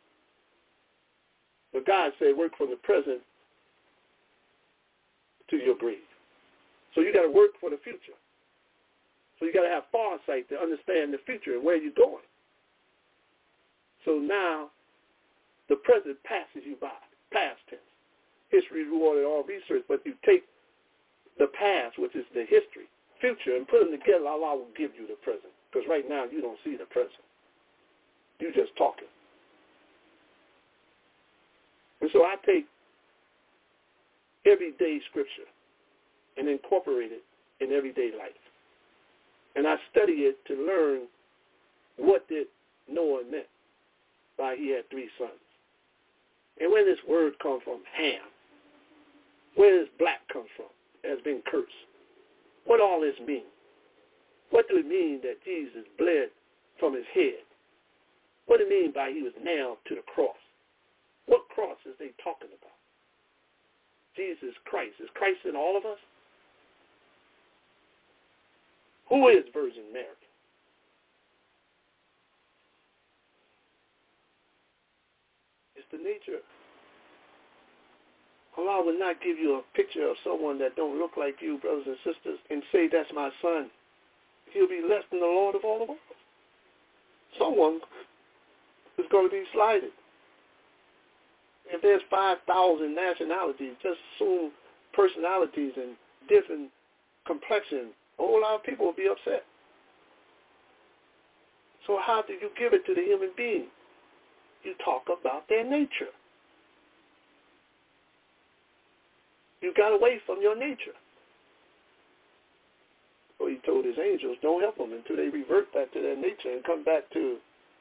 But God said work from the present to your grave. So you got to work for the future. So you got to have foresight to understand the future and where you're going. So now the present passes you by, past tense. History rewarded all research, but you take the past, which is the history, future, and put them together, Allah will give you the present. Because right now you don't see the present. You're just talking. And so I take everyday scripture and incorporate it in everyday life. And I study it to learn what did Noah meant by he had 3 sons. And where this word come from, Ham. Where does black come from? It has been cursed. What all this mean? What do it mean that Jesus bled from his head? What do it mean by he was nailed to the cross? What cross is they talking about? Jesus Christ. Is Christ in all of us? Who is Virgin Mary? It's the nature. Allah will not give you a picture of someone that don't look like you, brothers and sisters, and say, that's my son. He'll be less than the Lord of all the world. Someone is going to be slighted. If there's 5,000 nationalities, just assume personalities and different complexion, a whole lot of people will be upset. So how do you give it to the human being? You talk about their nature. You got away from your nature. So he told his angels, don't help them until they revert back to their nature and come back to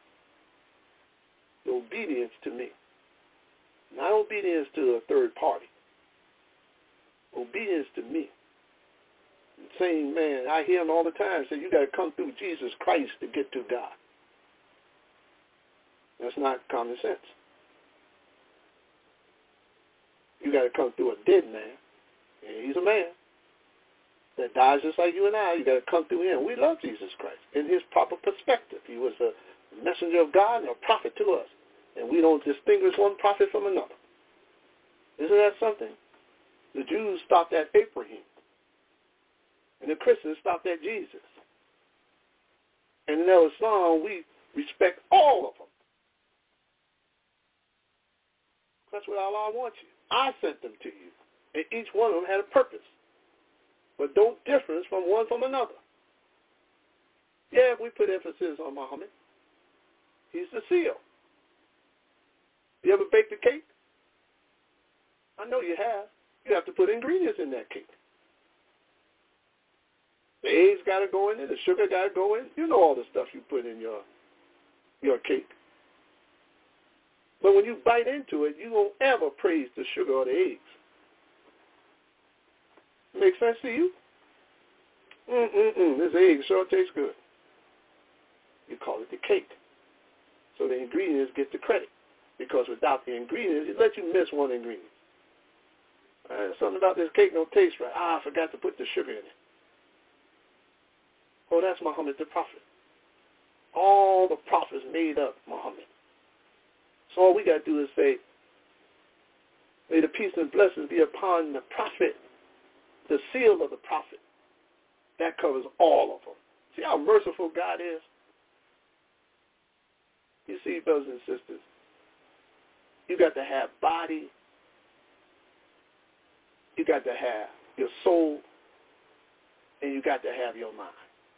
the obedience to me. Not obedience to a third party. Obedience to me. The same man, I hear him all the time say, you got to come through Jesus Christ to get to God. That's not common sense. You got to come through a dead man, and he's a man that dies just like you and I. You got to come through him. We love Jesus Christ in his proper perspective. He was a messenger of God and a prophet to us, and we don't distinguish one prophet from another. Isn't that something? The Jews stopped at Abraham, and the Christians stopped at Jesus. And in Islam, we respect all of them. That's what Allah wants you. I sent them to you, and each one of them had a purpose. But don't difference from one from another. Yeah, we put emphasis on Muhammad. He's the seal. You ever baked a cake? I know you have. You have to put ingredients in that cake. The eggs got to go in it. The sugar got to go in. You know all the stuff you put in your cake. But when you bite into it, you won't ever praise the sugar or the eggs. Make sense to you? This egg sure tastes good. You call it the cake. So the ingredients get the credit. Because without the ingredients, it lets you miss one ingredient. Something about this cake don't taste right. I forgot to put the sugar in it. Oh, that's Muhammad the prophet. All the prophets made up Muhammad. So all we got to do is say, may the peace and blessings be upon the prophet, the seal of the prophet. That covers all of them. See how merciful God is? You see, brothers and sisters, you got to have body, you got to have your soul, and you got to have your mind.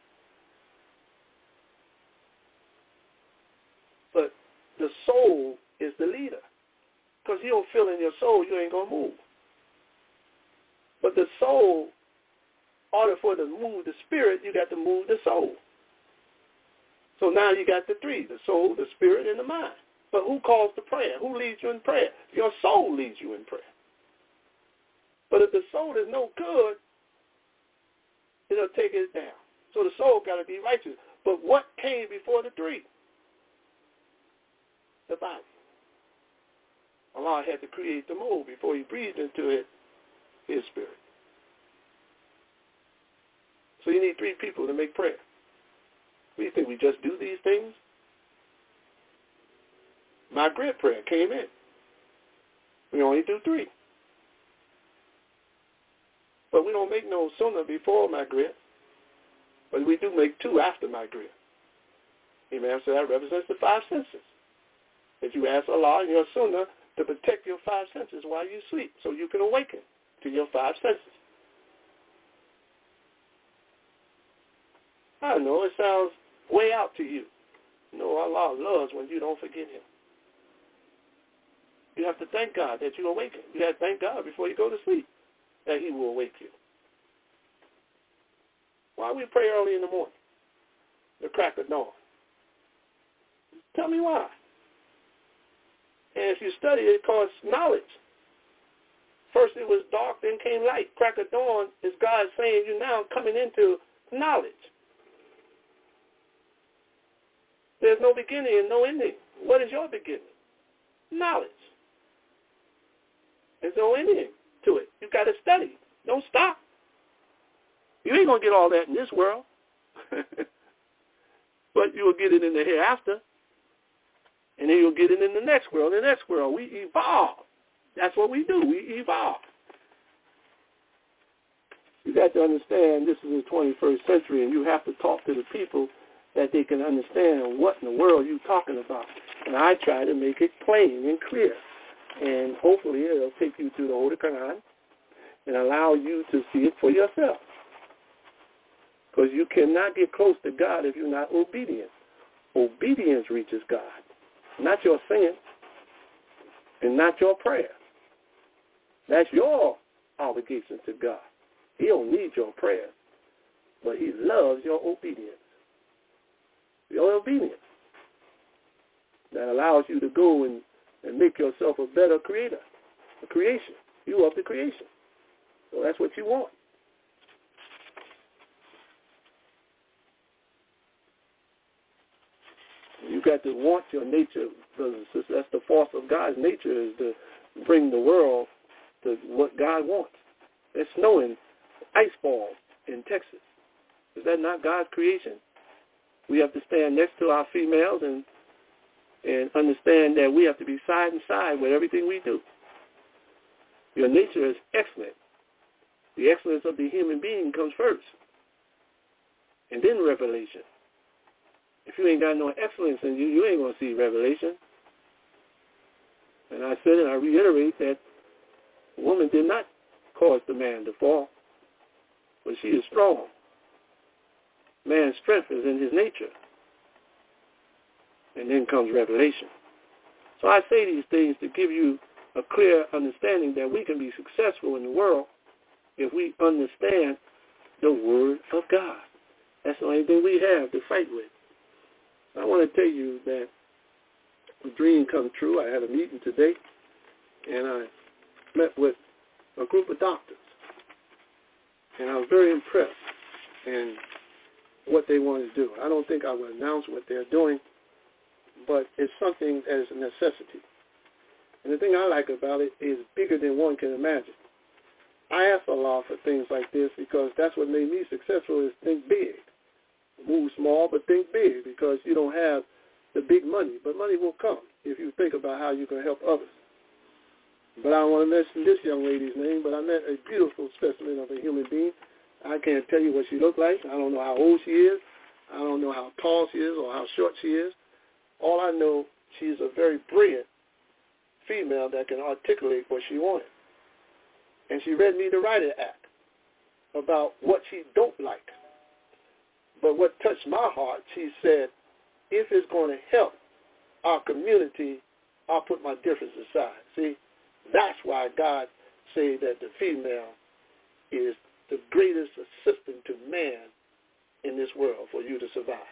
But the soul is the leader. Because you don't feel in your soul, you ain't going to move. But the soul, in order for it to move the spirit, you got to move the soul. So now you got the three, the soul, the spirit, and the mind. But who calls the prayer? Who leads you in prayer? Your soul leads you in prayer. But if the soul is no good, it'll take it down. So the soul got to be righteous. But what came before the three? The body. Allah had to create the mold before he breathed into it his spirit. So you need three people to make prayer. What do you think? We just do these things? Maghrib prayer came in. We only do three. But we don't make no sunnah before Maghrib. But we do make two after Maghrib. Imam said that represents the five senses. That you ask Allah in your sunnah to protect your five senses while you sleep so you can awaken to your five senses. I know it sounds way out to you. No, Allah loves when you don't forget him. You have to thank God that you awaken. You have to thank God before you go to sleep that he will awake you. Why we pray early in the morning? The crack of dawn. Tell me why. And if you study it, it calls knowledge. First it was dark, then came light. Crack of dawn is God saying you're now coming into knowledge. There's no beginning and no ending. What is your beginning? Knowledge. There's no ending to it. You got to study. Don't stop. You ain't going to get all that in this world. But you will get it in the hereafter, and then you'll get it in the next world. The next world, we evolve. That's what we do. We evolve. You got to understand this is the 21st century, and you have to talk to the people that they can understand what in the world you're talking about. And I try to make it plain and clear. And hopefully it'll take you through the Holy Quran and allow you to see it for yourself. Because you cannot get close to God if you're not obedient. Obedience reaches God, not your sin and not your prayer. That's your obligation to God. He don't need your prayer, but he loves your obedience. Your obedience that allows you to go and make yourself a better creator, a creation. You of the creation. So that's what you want. You got to want your nature, brothers and sisters. That's the force of God's nature, is to bring the world to what God wants. It's snowing ice balls in Texas. Is that not God's creation? We have to stand next to our females and understand that we have to be side and side with everything we do. Your nature is excellent. The excellence of the human being comes first, and then revelation. If you ain't got no excellence in you, you ain't going to see revelation. And I said, and I reiterate, that woman did not cause the man to fall, but she is strong. Man's strength is in his nature. And then comes revelation. So I say these things to give you a clear understanding that we can be successful in the world if we understand the Word of God. That's the only thing we have to fight with. I want to tell you that a dream come true. I had a meeting today, and I met with a group of doctors. And I was very impressed in what they want to do. I don't think I will announce what they're doing, but it's something that is a necessity. And the thing I like about it is bigger than one can imagine. I ask Allah for things like this because that's what made me successful, is think big. Move small, but think big, because you don't have the big money. But money will come if you think about how you can help others. But I don't want to mention this young lady's name, but I met a beautiful specimen of a human being. I can't tell you what she looked like. I don't know how old she is. I don't know how tall she is or how short she is. All I know, she's a very brilliant female that can articulate what she wanted. And she read me the Writer Act about what she don't like. But what touched my heart, she said, if it's going to help our community, I'll put my differences aside. See, that's why God said that the female is the greatest assistant to man in this world for you to survive.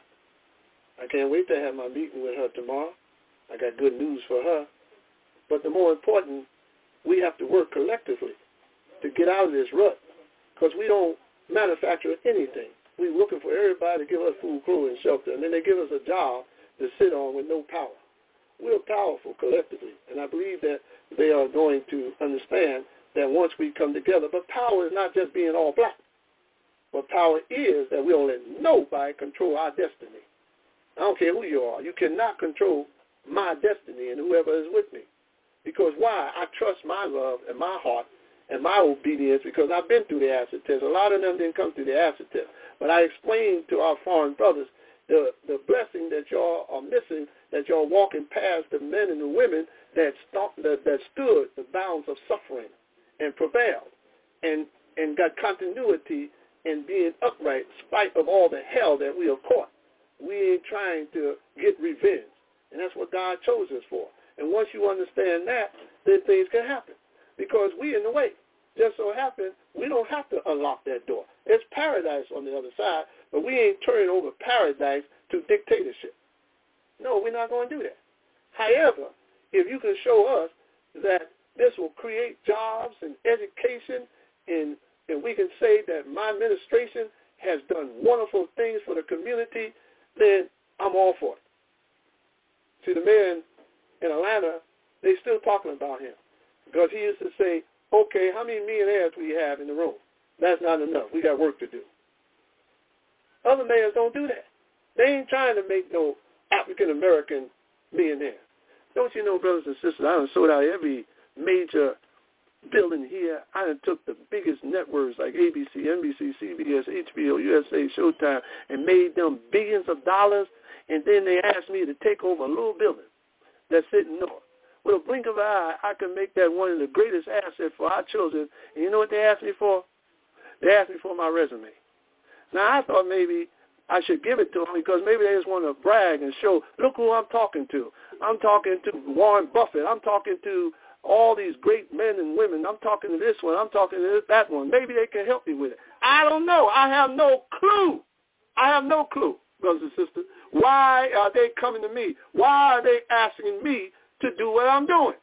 I can't wait to have my meeting with her tomorrow. I got good news for her. But the more important, we have to work collectively to get out of this rut, because we don't manufacture anything. We're looking for everybody to give us food, clothes, and shelter, and then they give us a job to sit on with no power. We're powerful collectively, and I believe that they are going to understand that once we come together. But power is not just being all black. But power is that we don't let nobody control our destiny. I don't care who you are. You cannot control my destiny and whoever is with me. Because why? I trust my love and my heart and my obedience, because I've been through the acid test. A lot of them didn't come through the acid test. But I explained to our foreign brothers the blessing that y'all are missing, that y'all walking past the men and the women that stood the bounds of suffering and prevailed and got continuity in being upright in spite of all the hell that we have caught. We ain't trying to get revenge. And that's what God chose us for. And once you understand that, then things can happen. Because we in the way. Just so happens, we don't have to unlock that door. There's paradise on the other side, but we ain't turning over paradise to dictatorship. No, we're not going to do that. However, if you can show us that this will create jobs and education, and we can say that my administration has done wonderful things for the community, then I'm all for it. See, the man in Atlanta, they still talking about him, because he used to say, okay, how many millionaires we have in the room? That's not enough. We got work to do. Other mayors don't do that. They ain't trying to make no African-American millionaire. Don't you know, brothers and sisters, I done sold out every major building here. I done took the biggest networks like ABC, NBC, CBS, HBO, USA, Showtime, and made them billions of dollars, and then they asked me to take over a little building that's sitting north. With a blink of an eye, I can make that one of the greatest assets for our children. And you know what they asked me for? They asked me for my resume. Now, I thought maybe I should give it to them because maybe they just want to brag and show, look who I'm talking to. I'm talking to Warren Buffett. I'm talking to all these great men and women. I'm talking to this one. I'm talking to that one. Maybe they can help me with it. I don't know. I have no clue. I have no clue, brothers and sisters. Why are they coming to me? Why are they asking me to do what I'm doing?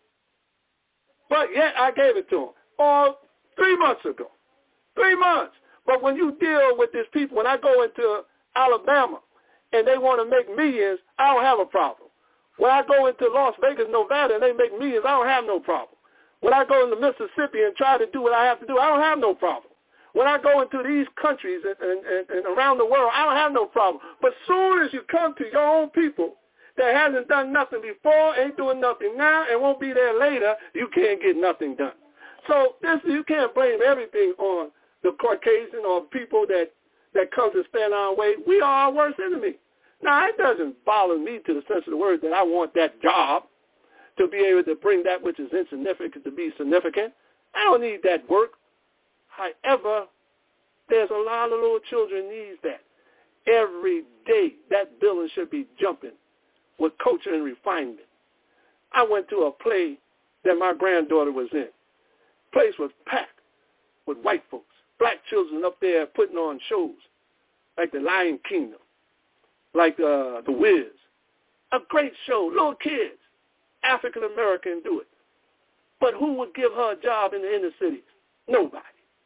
But yet I gave it to them 3 months ago. 3 months. But when you deal with these people, when I go into Alabama and they want to make millions, I don't have a problem. When I go into Las Vegas, Nevada, and they make millions, I don't have no problem. When I go into Mississippi and try to do what I have to do, I don't have no problem. When I go into these countries and around the world, I don't have no problem. But soon as you come to your own people that hasn't done nothing before, ain't doing nothing now, and won't be there later, you can't get nothing done. So you can't blame everything on the Caucasian or people that come to stand our way. We are our worst enemy. Now, it doesn't bother me to the sense of the word that I want that job to be able to bring that which is insignificant to be significant. I don't need that work. However, there's a lot of little children need that. Every day, that building should be jumping with culture and refinement. I went to a play that my granddaughter was in. The place was packed with white folks, black children up there putting on shows like The Lion Kingdom, like The Wiz. A great show, little kids, African-American do it. But who would give her a job in the inner cities? Nobody.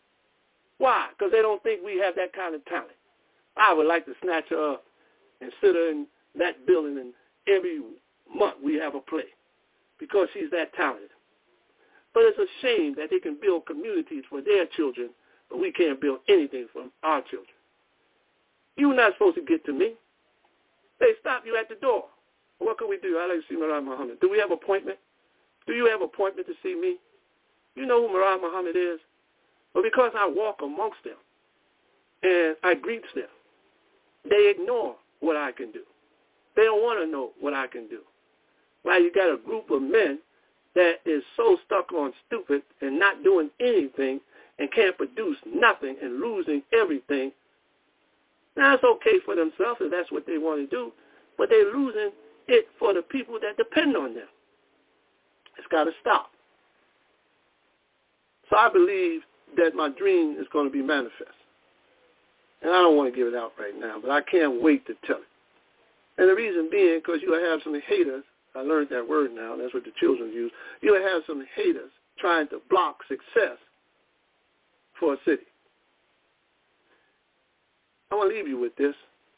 Why? Because they don't think we have that kind of talent. I would like to snatch her up and sit her in that building, and every month we have a play because she's that talented. But it's a shame that they can build communities for their children, but we can't build anything for our children. You're not supposed to get to me. They stop you at the door. What can we do? I'd like to see Murad Muhammad. Do we have an appointment? Do you have an appointment to see me? You know who Murad Muhammad is? But because I walk amongst them and I greet them, they ignore what I can do. They don't want to know what I can do. Why, you got a group of men that is so stuck on stupid and not doing anything and can't produce nothing and losing everything. Now, it's okay for themselves if that's what they want to do, but they're losing it for the people that depend on them. It's got to stop. So I believe that my dream is going to be manifest. And I don't want to give it out right now, but I can't wait to tell it. And the reason being, because you'll have some haters. I learned that word now. That's what the children use. You'll have some haters trying to block success for a city. I want to leave you with this.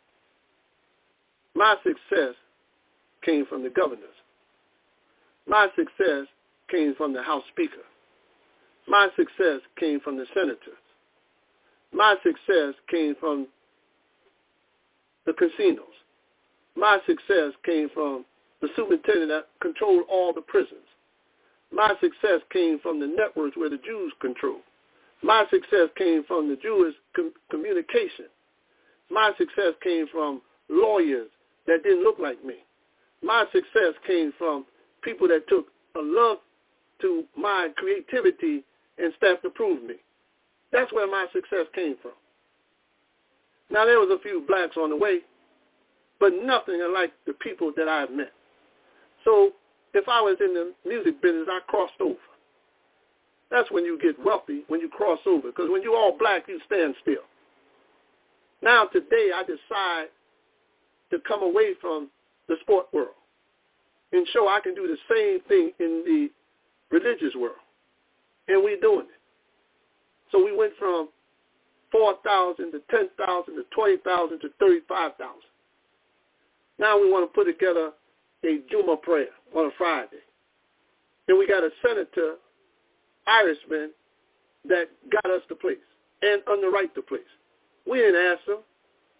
My success came from the governors. My success came from the House Speaker. My success came from the senators. My success came from the casinos. My success came from the superintendent that controlled all the prisons. My success came from the networks where the Jews control. My success came from the Jewish communication. My success came from lawyers that didn't look like me. My success came from people that took a love to my creativity and staff to prove me. That's where my success came from. Now, there was a few blacks on the way, but nothing like the people that I've met. So if I was in the music business, I crossed over. That's when you get wealthy, when you cross over, because when you're all black, you stand still. Now, today, I decide to come away from the sport world and show I can do the same thing in the religious world. And we're doing it. So we went from 4,000 to 10,000 to 20,000 to 35,000. Now we want to put together a Juma prayer on a Friday. Then we got a senator, Irishman, that got us the place and underwrite the place. We didn't ask them.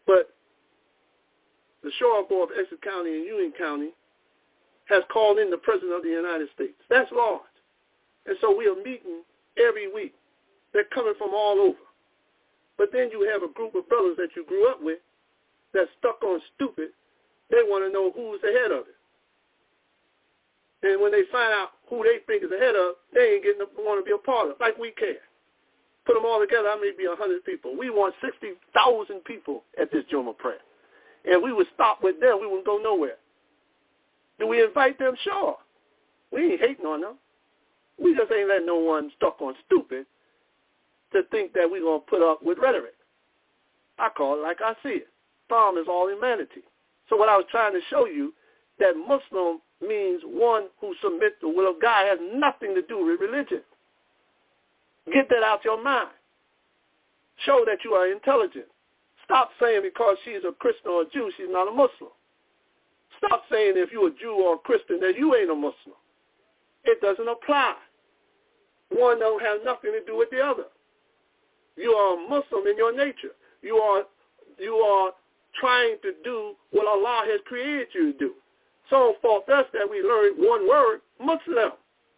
But the Sheriff Board of Essex County and Union County has called in the President of the United States. That's large. And so we are meeting every week. They're coming from all over. But then you have a group of brothers that you grew up with that's stuck on stupid. They want to know who's the head of it. And when they find out who they think is the head of, they ain't want to be a part of it, like we can. Put them all together, I may be 100 people. We want 60,000 people at this Joma prayer. And we would stop with them. We wouldn't go nowhere. Do we invite them? Sure. We ain't hating on them. We just ain't letting no one stuck on stupid to think that we're going to put up with rhetoric. I call it like I see it. Islam is all humanity. So what I was trying to show you, that Muslim means one who submits to the will of God. It has nothing to do with religion. Get that out your mind. Show that you are intelligent. Stop saying because she's a Christian or a Jew, she's not a Muslim. Stop saying if you're a Jew or a Christian that you ain't a Muslim. It doesn't apply. One don't have nothing to do with the other. You are a Muslim in your nature. You are trying to do what Allah has created you to do. So for us that we learned one word, Muslim.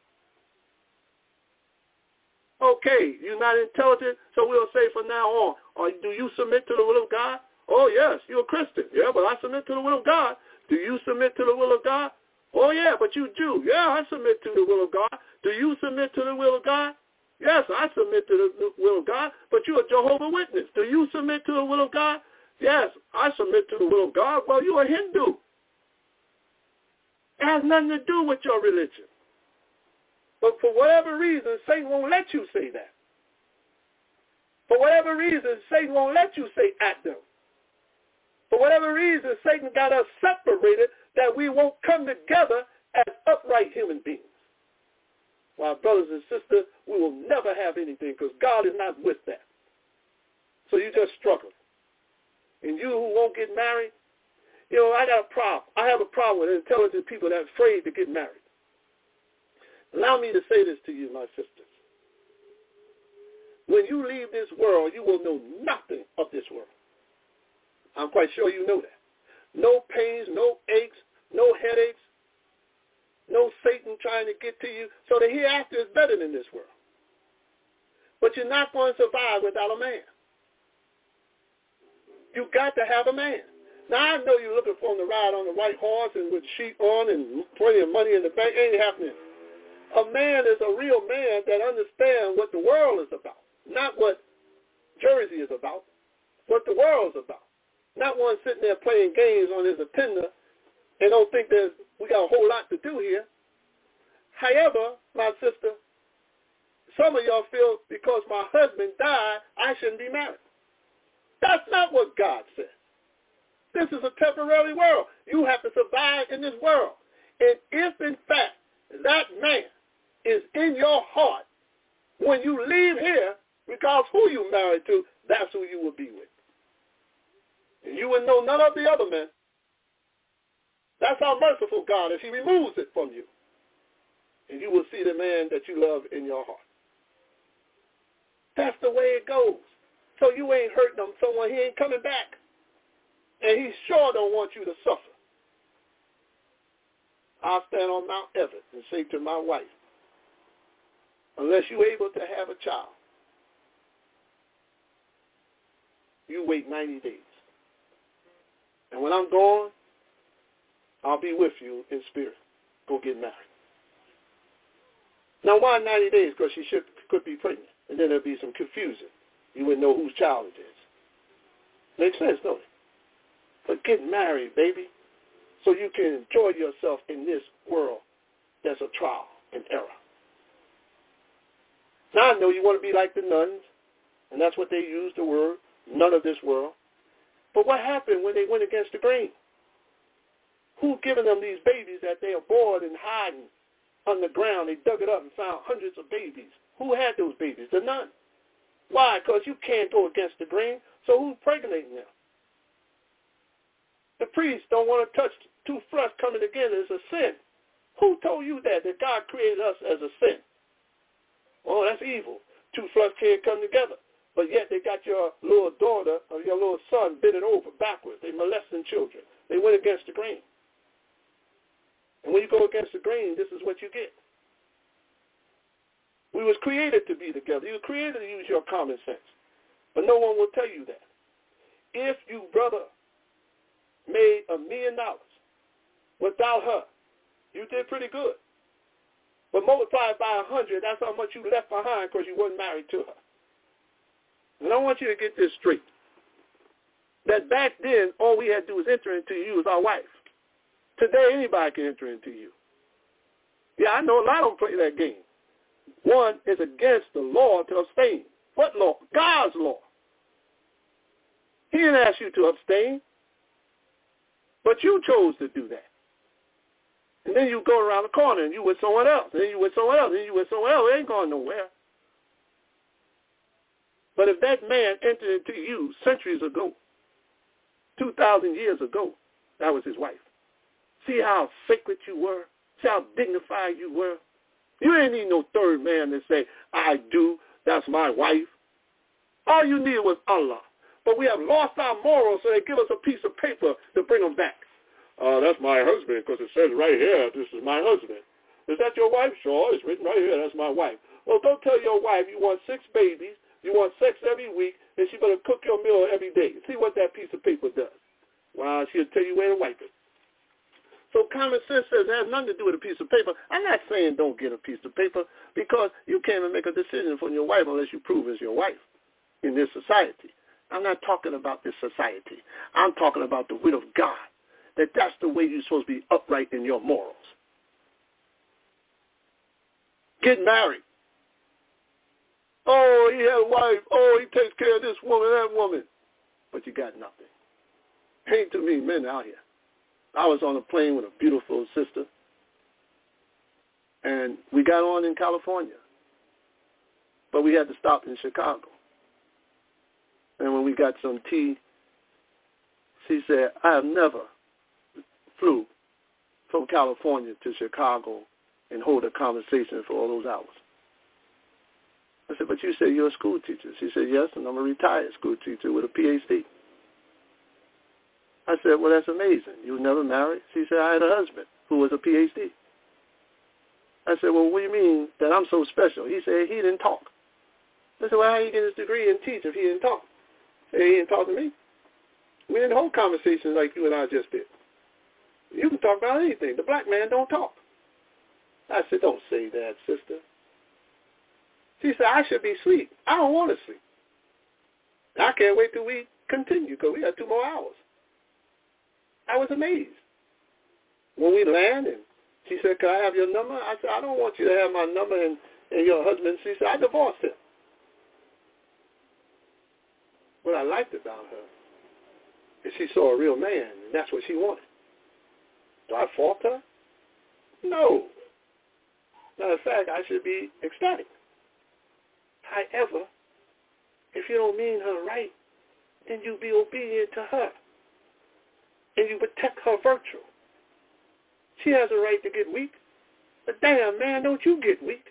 Okay, you're not intelligent, so we'll say from now on, do you submit to the will of God? Oh, yes, you're a Christian. Yeah, but I submit to the will of God. Do you submit to the will of God? Oh, yeah, but you Jew. Yeah, I submit to the will of God. Do you submit to the will of God? Yes, I submit to the will of God, but you're a Jehovah's Witness. Do you submit to the will of God? Yes, I submit to the will of God. Well, you're a Hindu. It has nothing to do with your religion. But for whatever reason, Satan won't let you say that. For whatever reason, Satan won't let you say Adam. For whatever reason, Satan got us separated that we won't come together as upright human beings. Well, brothers and sisters, we will never have anything because God is not with that. So you just struggle. And you who won't get married, I got a problem. I have a problem with intelligent people that are afraid to get married. Allow me to say this to you, my sisters. When you leave this world, you will know nothing of this world. I'm quite sure you know that. No pains, no aches, no headaches, no Satan trying to get to you. So the hereafter is better than this world. But you're not going to survive without a man. You got to have a man. Now, I know you're looking for him to ride on the white horse and with sheep on and plenty of money in the bank. Ain't happening. A man is a real man that understands what the world is about, not what Jersey is about, what the world is about. Not one sitting there playing games on his attender and don't think that we got a whole lot to do here. However, my sister, some of y'all feel because my husband died, I shouldn't be married. That's not what God said. This is a temporary world. You have to survive in this world. And if, in fact, that man is in your heart, when you leave here, because who you married to, that's who you will be with. And you will know none of the other men. That's how merciful God is. He removes it from you. And you will see the man that you love in your heart. That's the way it goes. So you ain't hurting him. Someone, he ain't coming back. And he sure don't want you to suffer. I'll stand on Mount Everest and say to my wife, unless you're able to have a child, you wait 90 days. And when I'm gone, I'll be with you in spirit. Go get married. Now, why 90 days? Because she could be pregnant. And then there'll be some confusion. You wouldn't know whose child it is. Makes sense, don't it? But get married, baby, so you can enjoy yourself in this world that's a trial and error. Now I know you want to be like the nuns, and that's what they use the word, none of this world. But what happened when they went against the grain? Who giving them these babies that they are bored and hiding underground? They dug it up and found hundreds of babies. Who had those babies? The nun. Why? Because you can't go against the grain, so who's impregnating them? The priests don't want to touch two flesh coming together. It's a sin. Who told you that God created us as a sin? Oh, that's evil. Two flesh can't come together. But yet they got your little daughter or your little son bending over backwards. They molesting children. They went against the grain. And when you go against the grain, this is what you get. We was created to be together. You were created to use your common sense. But no one will tell you that. If you, brother, made $1 million without her, you did pretty good. But multiplied by 100, that's how much you left behind because you weren't married to her. And I want you to get this straight. That back then, all we had to do was enter into you as our wife. Today, anybody can enter into you. Yeah, I know a lot of them play that game. One is against the law to abstain. What law? God's law. He didn't ask you to abstain, but you chose to do that. And then you go around the corner and you with someone else, and then you with someone else, and then you with someone else. It ain't going nowhere. But if that man entered into you centuries ago, 2,000 years ago, that was his wife. See how sacred you were? See how dignified you were? You ain't need no third man to say, I do, that's my wife. All you needed was Allah. But we have lost our morals, so they give us a piece of paper to bring them back. That's my husband, because it says right here, this is my husband. Is that your wife? Sure, it's written right here, that's my wife. Well, don't tell your wife you want 6 babies, you want sex every week, and she better cook your meal every day. See what that piece of paper does. Well, she'll tell you where to wipe it. So common sense says it has nothing to do with a piece of paper. I'm not saying don't get a piece of paper, because you can't even make a decision for your wife unless you prove it's your wife in this society. I'm not talking about this society. I'm talking about the will of God, that's the way you're supposed to be upright in your morals. Get married. Oh, he had a wife. Oh, he takes care of this woman, that woman. But you got nothing. Ain't too many men out here. I was on a plane with a beautiful sister, and we got on in California, but we had to stop in Chicago. And when we got some tea, she said, I have never flew from California to Chicago and hold a conversation for all those hours. I said, but you said you're a school teacher. She said, yes, and I'm a retired school teacher with a PhD. I said, well, that's amazing. You were never married? She said, I had a husband who was a PhD. I said, well, what do you mean that I'm so special? He said, he didn't talk. I said, well, how did he get his degree in teach if he didn't talk? He didn't talk to me. We didn't hold conversations like you and I just did. You can talk about anything. The black man don't talk. I said, don't say that, sister. She said, I should be asleep. I don't want to sleep. I can't wait till we continue because we got 2 more hours. I was amazed. When we landed, she said, can I have your number? I said, I don't want you to have my number and your husband. She said, I divorced him. What I liked about her is she saw a real man, and that's what she wanted. Do I fault her? No. Matter of fact, I should be ecstatic. However, if you don't mean her right, then you be obedient to her. And you protect her virtue. She has a right to get weak. But damn, man, don't you get weak.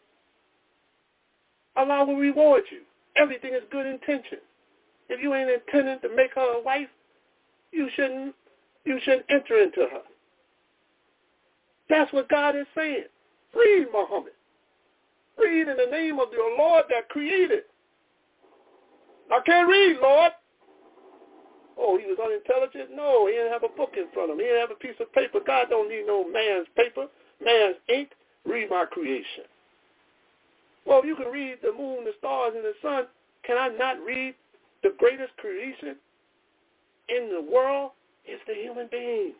Allah will reward you. Everything is good intention. If you ain't intending to make her a wife, you shouldn't enter into her. That's what God is saying. Read, Muhammad. Read in the name of your Lord that created. I can't read, Lord. Oh, he was unintelligent? No, he didn't have a book in front of him. He didn't have a piece of paper. God don't need no man's paper, man's ink. Read my creation. Well, if you can read the moon, the stars, and the sun, can I not read the greatest creation in the world? Is the human being.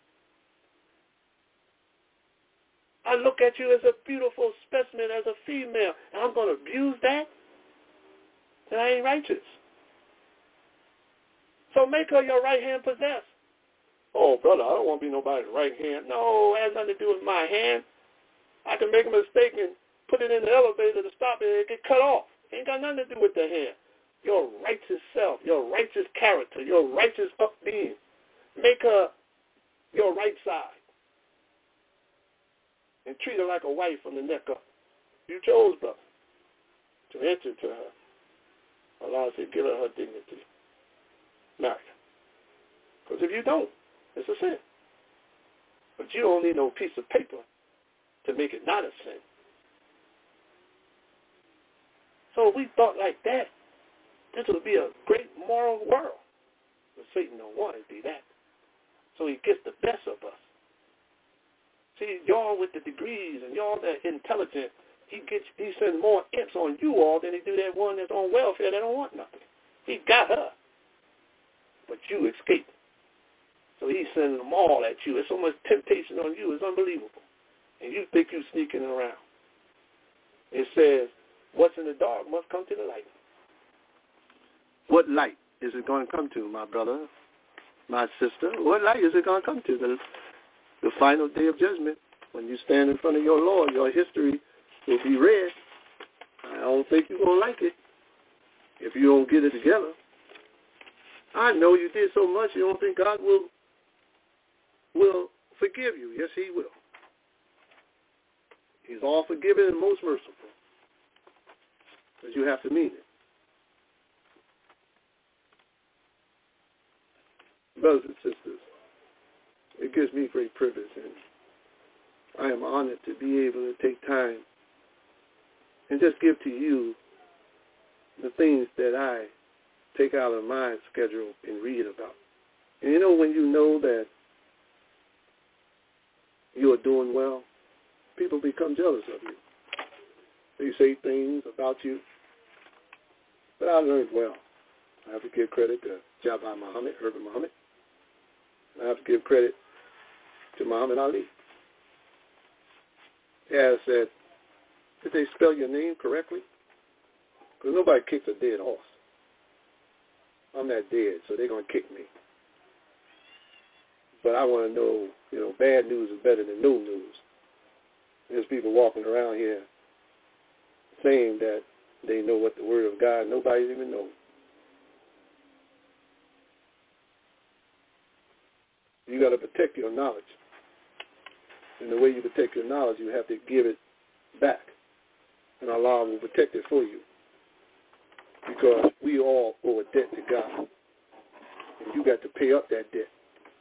I look at you as a beautiful specimen, as a female, and I'm going to abuse that? Then I ain't righteous. So make her your right hand possessed. Oh, brother, I don't want to be nobody's right hand. No, it has nothing to do with my hand. I can make a mistake and put it in the elevator to stop it and it get cut off. It ain't got nothing to do with the hand. Your righteous self, your righteous character, your righteous up being. Make her your right side. And treat her like a wife from the neck up. You chose, brother, to enter to her. Allah said, give her dignity. Marry her. Because if you don't, it's a sin. But you don't need no piece of paper to make it not a sin. So we thought like that, this would be a great moral world. But Satan don't want it to be that. So he gets the best of us. See, y'all with the degrees and y'all that intelligent, he sends more imps on you all than he do that one that's on welfare that don't want nothing. He got her. But you escaped. So he's sending them all at you. There's so much temptation on you. It's unbelievable. And you think you're sneaking around. It says, what's in the dark must come to the light. What light is it going to come to, my brother, my sister? What light is it going to come to? The final day of judgment, when you stand in front of your Lord, your history will be read. I don't think you're going to like it if you don't get it together. I know you did so much, you don't think God will forgive you. Yes, he will. He's all forgiving and most merciful. But you have to mean it. Brothers and sisters, it gives me great privilege, and I am honored to be able to take time and just give to you the things that I take out of my schedule and read about. And you know, when you know that you are doing well, people become jealous of you. They say things about you. But I learned well. I have to give credit to Jabbar Muhammad, Herbert Muhammad. I have to give credit to Muhammad Ali. Yeah, I said, did they spell your name correctly? Because nobody kicks a dead horse. I'm not dead, so they're going to kick me. But I want to know, bad news is better than no news. There's people walking around here saying that they know what the Word of God, nobody even knows. You got to protect your knowledge. And the way you protect your knowledge, you have to give it back. And Allah will protect it for you. Because we all owe a debt to God. And you got to pay up that debt.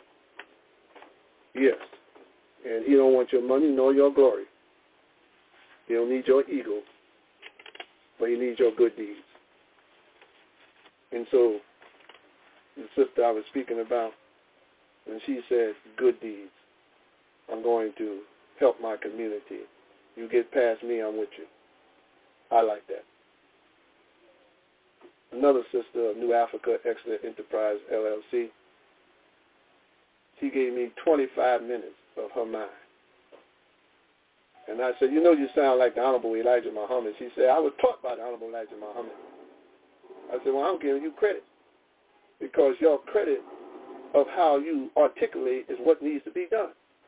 Yes. And he don't want your money nor your glory. He don't need your ego. But he needs your good deeds. And so, the sister I was speaking about, when she said good deeds, I'm going to help my community. You get past me, I'm with you. I like that. Another sister of New Africa Excellent Enterprise, LLC, she gave me 25 minutes of her mind. And I said, you sound like the Honorable Elijah Muhammad. She said, I was taught by the Honorable Elijah Muhammad. I said, well, I'm giving you credit. Because your credit of how you articulate is what needs to be done.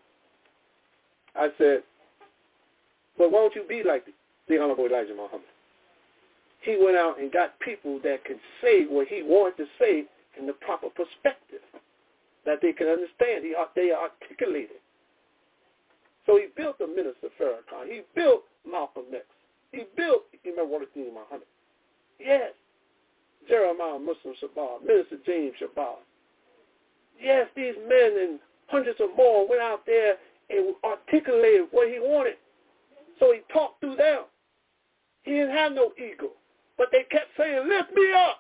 I said, but why don't you be like the Honorable Elijah Muhammad? He went out and got people that can say what he wanted to say in the proper perspective, that they can understand. They articulated. So he built the Minister Farrakhan. He built Malcolm X. He built Imam Wallace Muhammad. Yes. Jeremiah Muslim Shabbat, Minister James Shabbat. Yes, these men and hundreds of more went out there and articulated what he wanted. So he talked through them. He didn't have no ego. But they kept saying, lift me up.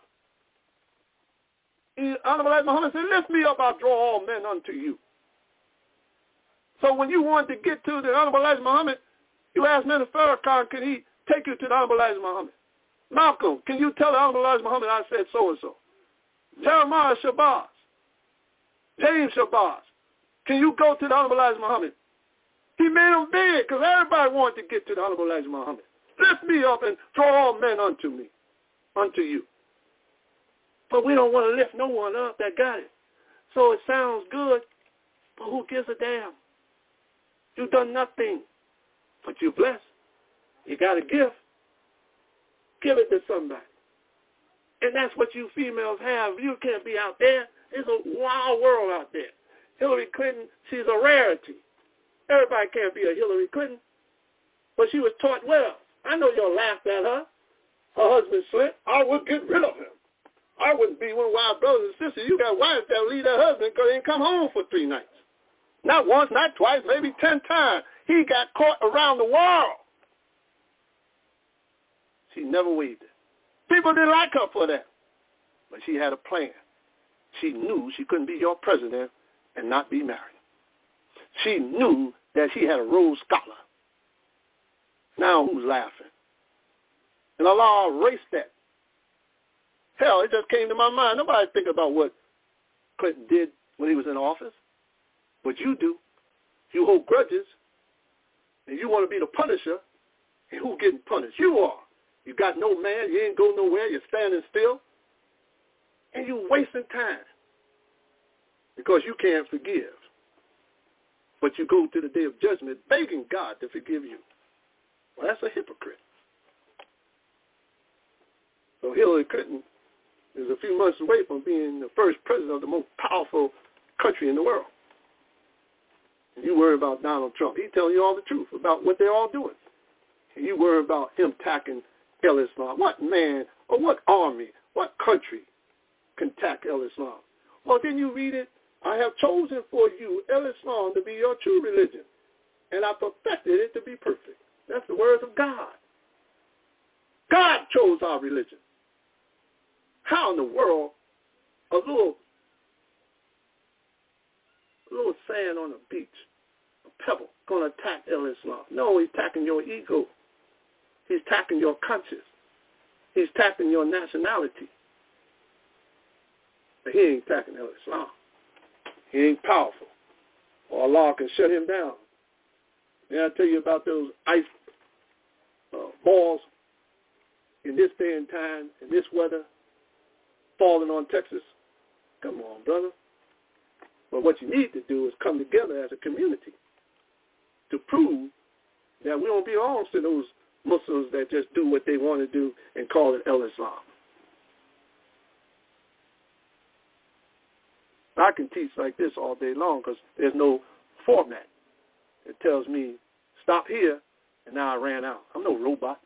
Honorable Muhammad said, lift me up, I'll draw all men unto you. So when you wanted to get to the Honorable Elijah Muhammad, you asked Minister Farrakhan, can he take you to the Honorable Elijah Muhammad? Malcolm, can you tell the Honorable Elijah Muhammad I said so-and-so? Jeremiah Shabazz, James Shabazz, can you go to the Honorable Elijah Muhammad? He made them big because everybody wanted to get to the Honorable Elijah Muhammad. Lift me up and draw all men unto me, unto you. But we don't want to lift no one up that got it. So it sounds good, but who gives a damn? You've done nothing, but you're blessed. You got a gift. Give it to somebody. And that's what you females have. You can't be out there. It's a wild world out there. Hillary Clinton, she's a rarity. Everybody can't be a Hillary Clinton. But she was taught well. I know y'all laughed at her. Her husband slipped, I would get rid of him. I wouldn't be one of our brothers and sisters. You got wives that leave their husband because they didn't come home for 3 nights. Not once, not twice, maybe 10 times. He got caught around the world. She never waived it. People didn't like her for that. But she had a plan. She knew she couldn't be your president and not be married. She knew that she had a Rhodes Scholar. Now who's laughing? And Allah erased that. Hell, it just came to my mind. Nobody think about what Clinton did when he was in office. But you do. You hold grudges, and you want to be the punisher, and who's getting punished? You are. You got no man. You ain't go nowhere. You're standing still, and you wasting time because you can't forgive. But you go to the day of judgment begging God to forgive you. Well, that's a hypocrite. So Hillary Clinton is a few months away from being the first president of the most powerful country in the world. And you worry about Donald Trump. He's telling you all the truth about what they're all doing. And you worry about him attacking Islam. What man or what army, what country can attack Islam? Well, then you read it. I have chosen for you Islam to be your true religion, and I perfected it to be perfect. That's the words of God. God chose our religion. How in the world a little sand on a beach, a pebble, going to attack Islam? No, he's attacking your ego. He's attacking your conscience. He's attacking your nationality. But he ain't attacking Islam. He ain't powerful. Or Allah can shut him down. May I tell you about those ice balls in this day and time, in this weather, falling on Texas? Come on, brother. But what you need to do is come together as a community to prove that we don't belong to those Muslims that just do what they want to do and call it Islam. I can teach like this all day long because there's no format. It tells me, stop here, and now I ran out. I'm no robot.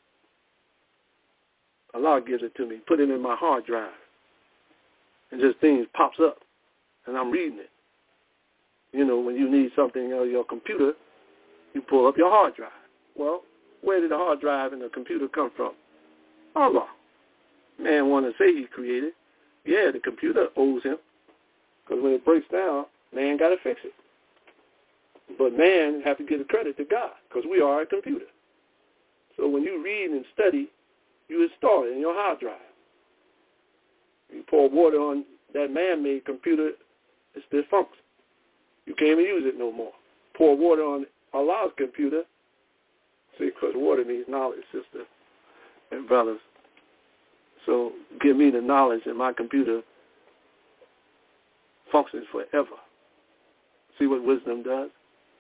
Allah gives it to me, put it in my hard drive, and just things pops up, and I'm reading it. You know, when you need something on your computer, you pull up your hard drive. Well, where did the hard drive and the computer come from? Allah. Man want to say he created. Yeah, the computer owes him. Because when it breaks down, man got to fix it. But man have to give the credit to God because we are a computer. So when you read and study, you install it in your hard drive. You pour water on that man-made computer, it still functions. You can't even use it no more. Pour water on Allah's computer. See, because water needs knowledge, sisters and brothers. So give me the knowledge and my computer functions forever. See what wisdom does?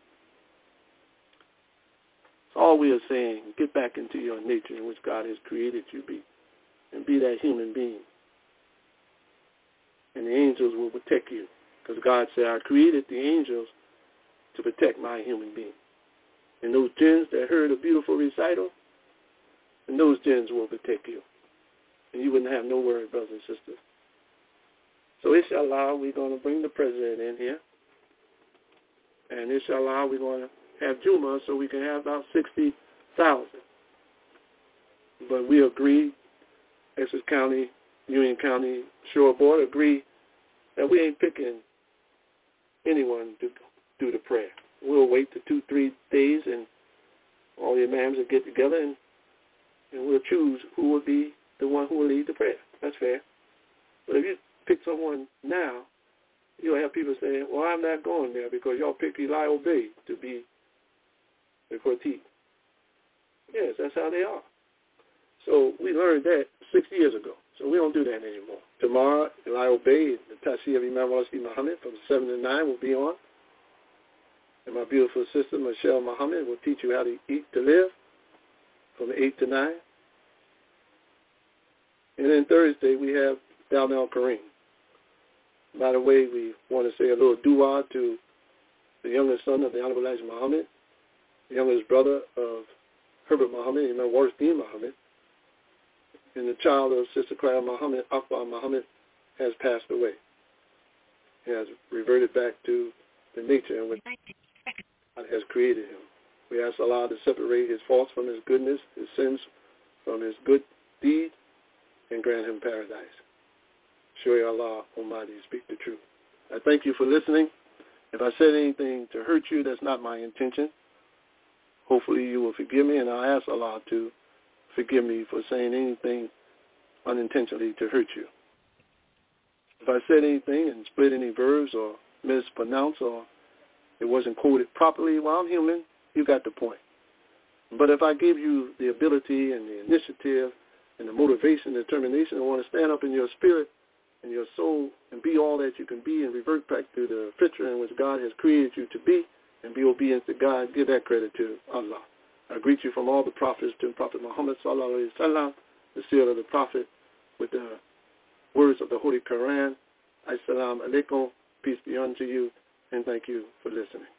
So all we are saying, get back into your nature in which God has created you be, and be that human being. And the angels will protect you. Because God said, I created the angels to protect my human being. And those jinns that heard a beautiful recital, and those jinns will protect you. And you wouldn't have no worry, brothers and sisters. So inshallah, we're going to bring the president in here. And inshallah, we're going to have Juma so we can have about 60,000. But we agree, Essex County, Union County, Shore Board agree that we ain't picking anyone to do the prayer. We'll wait the 2-3 days and all the imams will get together and we'll choose who will be the one who will lead the prayer. That's fair. But if you pick someone now, you'll have people saying, well, I'm not going there because y'all picked Eli Obey to be the Khatib. Yes, that's how they are. So we learned that 6 years ago. So we don't do that anymore. Tomorrow, Eli Obey, the Tashih of Imam Al-Asli Muhammad from 7 to 9 will be on. And my beautiful sister, Michelle Muhammad, will teach you how to eat to live from 8 to 9. And then Thursday, we have Darnell Kareem. By the way, we want to say a little dua to the youngest son of the Honorable Elijah Muhammad, the youngest brother of Herbert Muhammad, Imam Warisdeen Muhammad. and the child of Sister Clara Muhammad, Akbar Muhammad, has passed away. He has reverted back to the nature in which God has created him. We ask Allah to separate his faults from his goodness, his sins from his good deed, and grant him paradise. Shoy Allah Almighty, speak the truth. I thank you for listening. If I said anything to hurt you, that's not my intention. Hopefully you will forgive me, and I ask Allah to forgive me for saying anything unintentionally to hurt you. If I said anything and split any verbs or mispronounced or it wasn't quoted properly, well, I'm human. You got the point. But if I give you the ability and the initiative and the motivation, the determination, I want to stand up in your spirit and your soul and be all that you can be and revert back to the fitra in which God has created you to be and be obedient to God, give that credit to Allah. I greet you from all the prophets to Prophet Muhammad sallallahu alaihi wasallam, the seal of the Prophet, with the words of the Holy Quran. Assalamu alaikum, peace be unto you, and thank you for listening.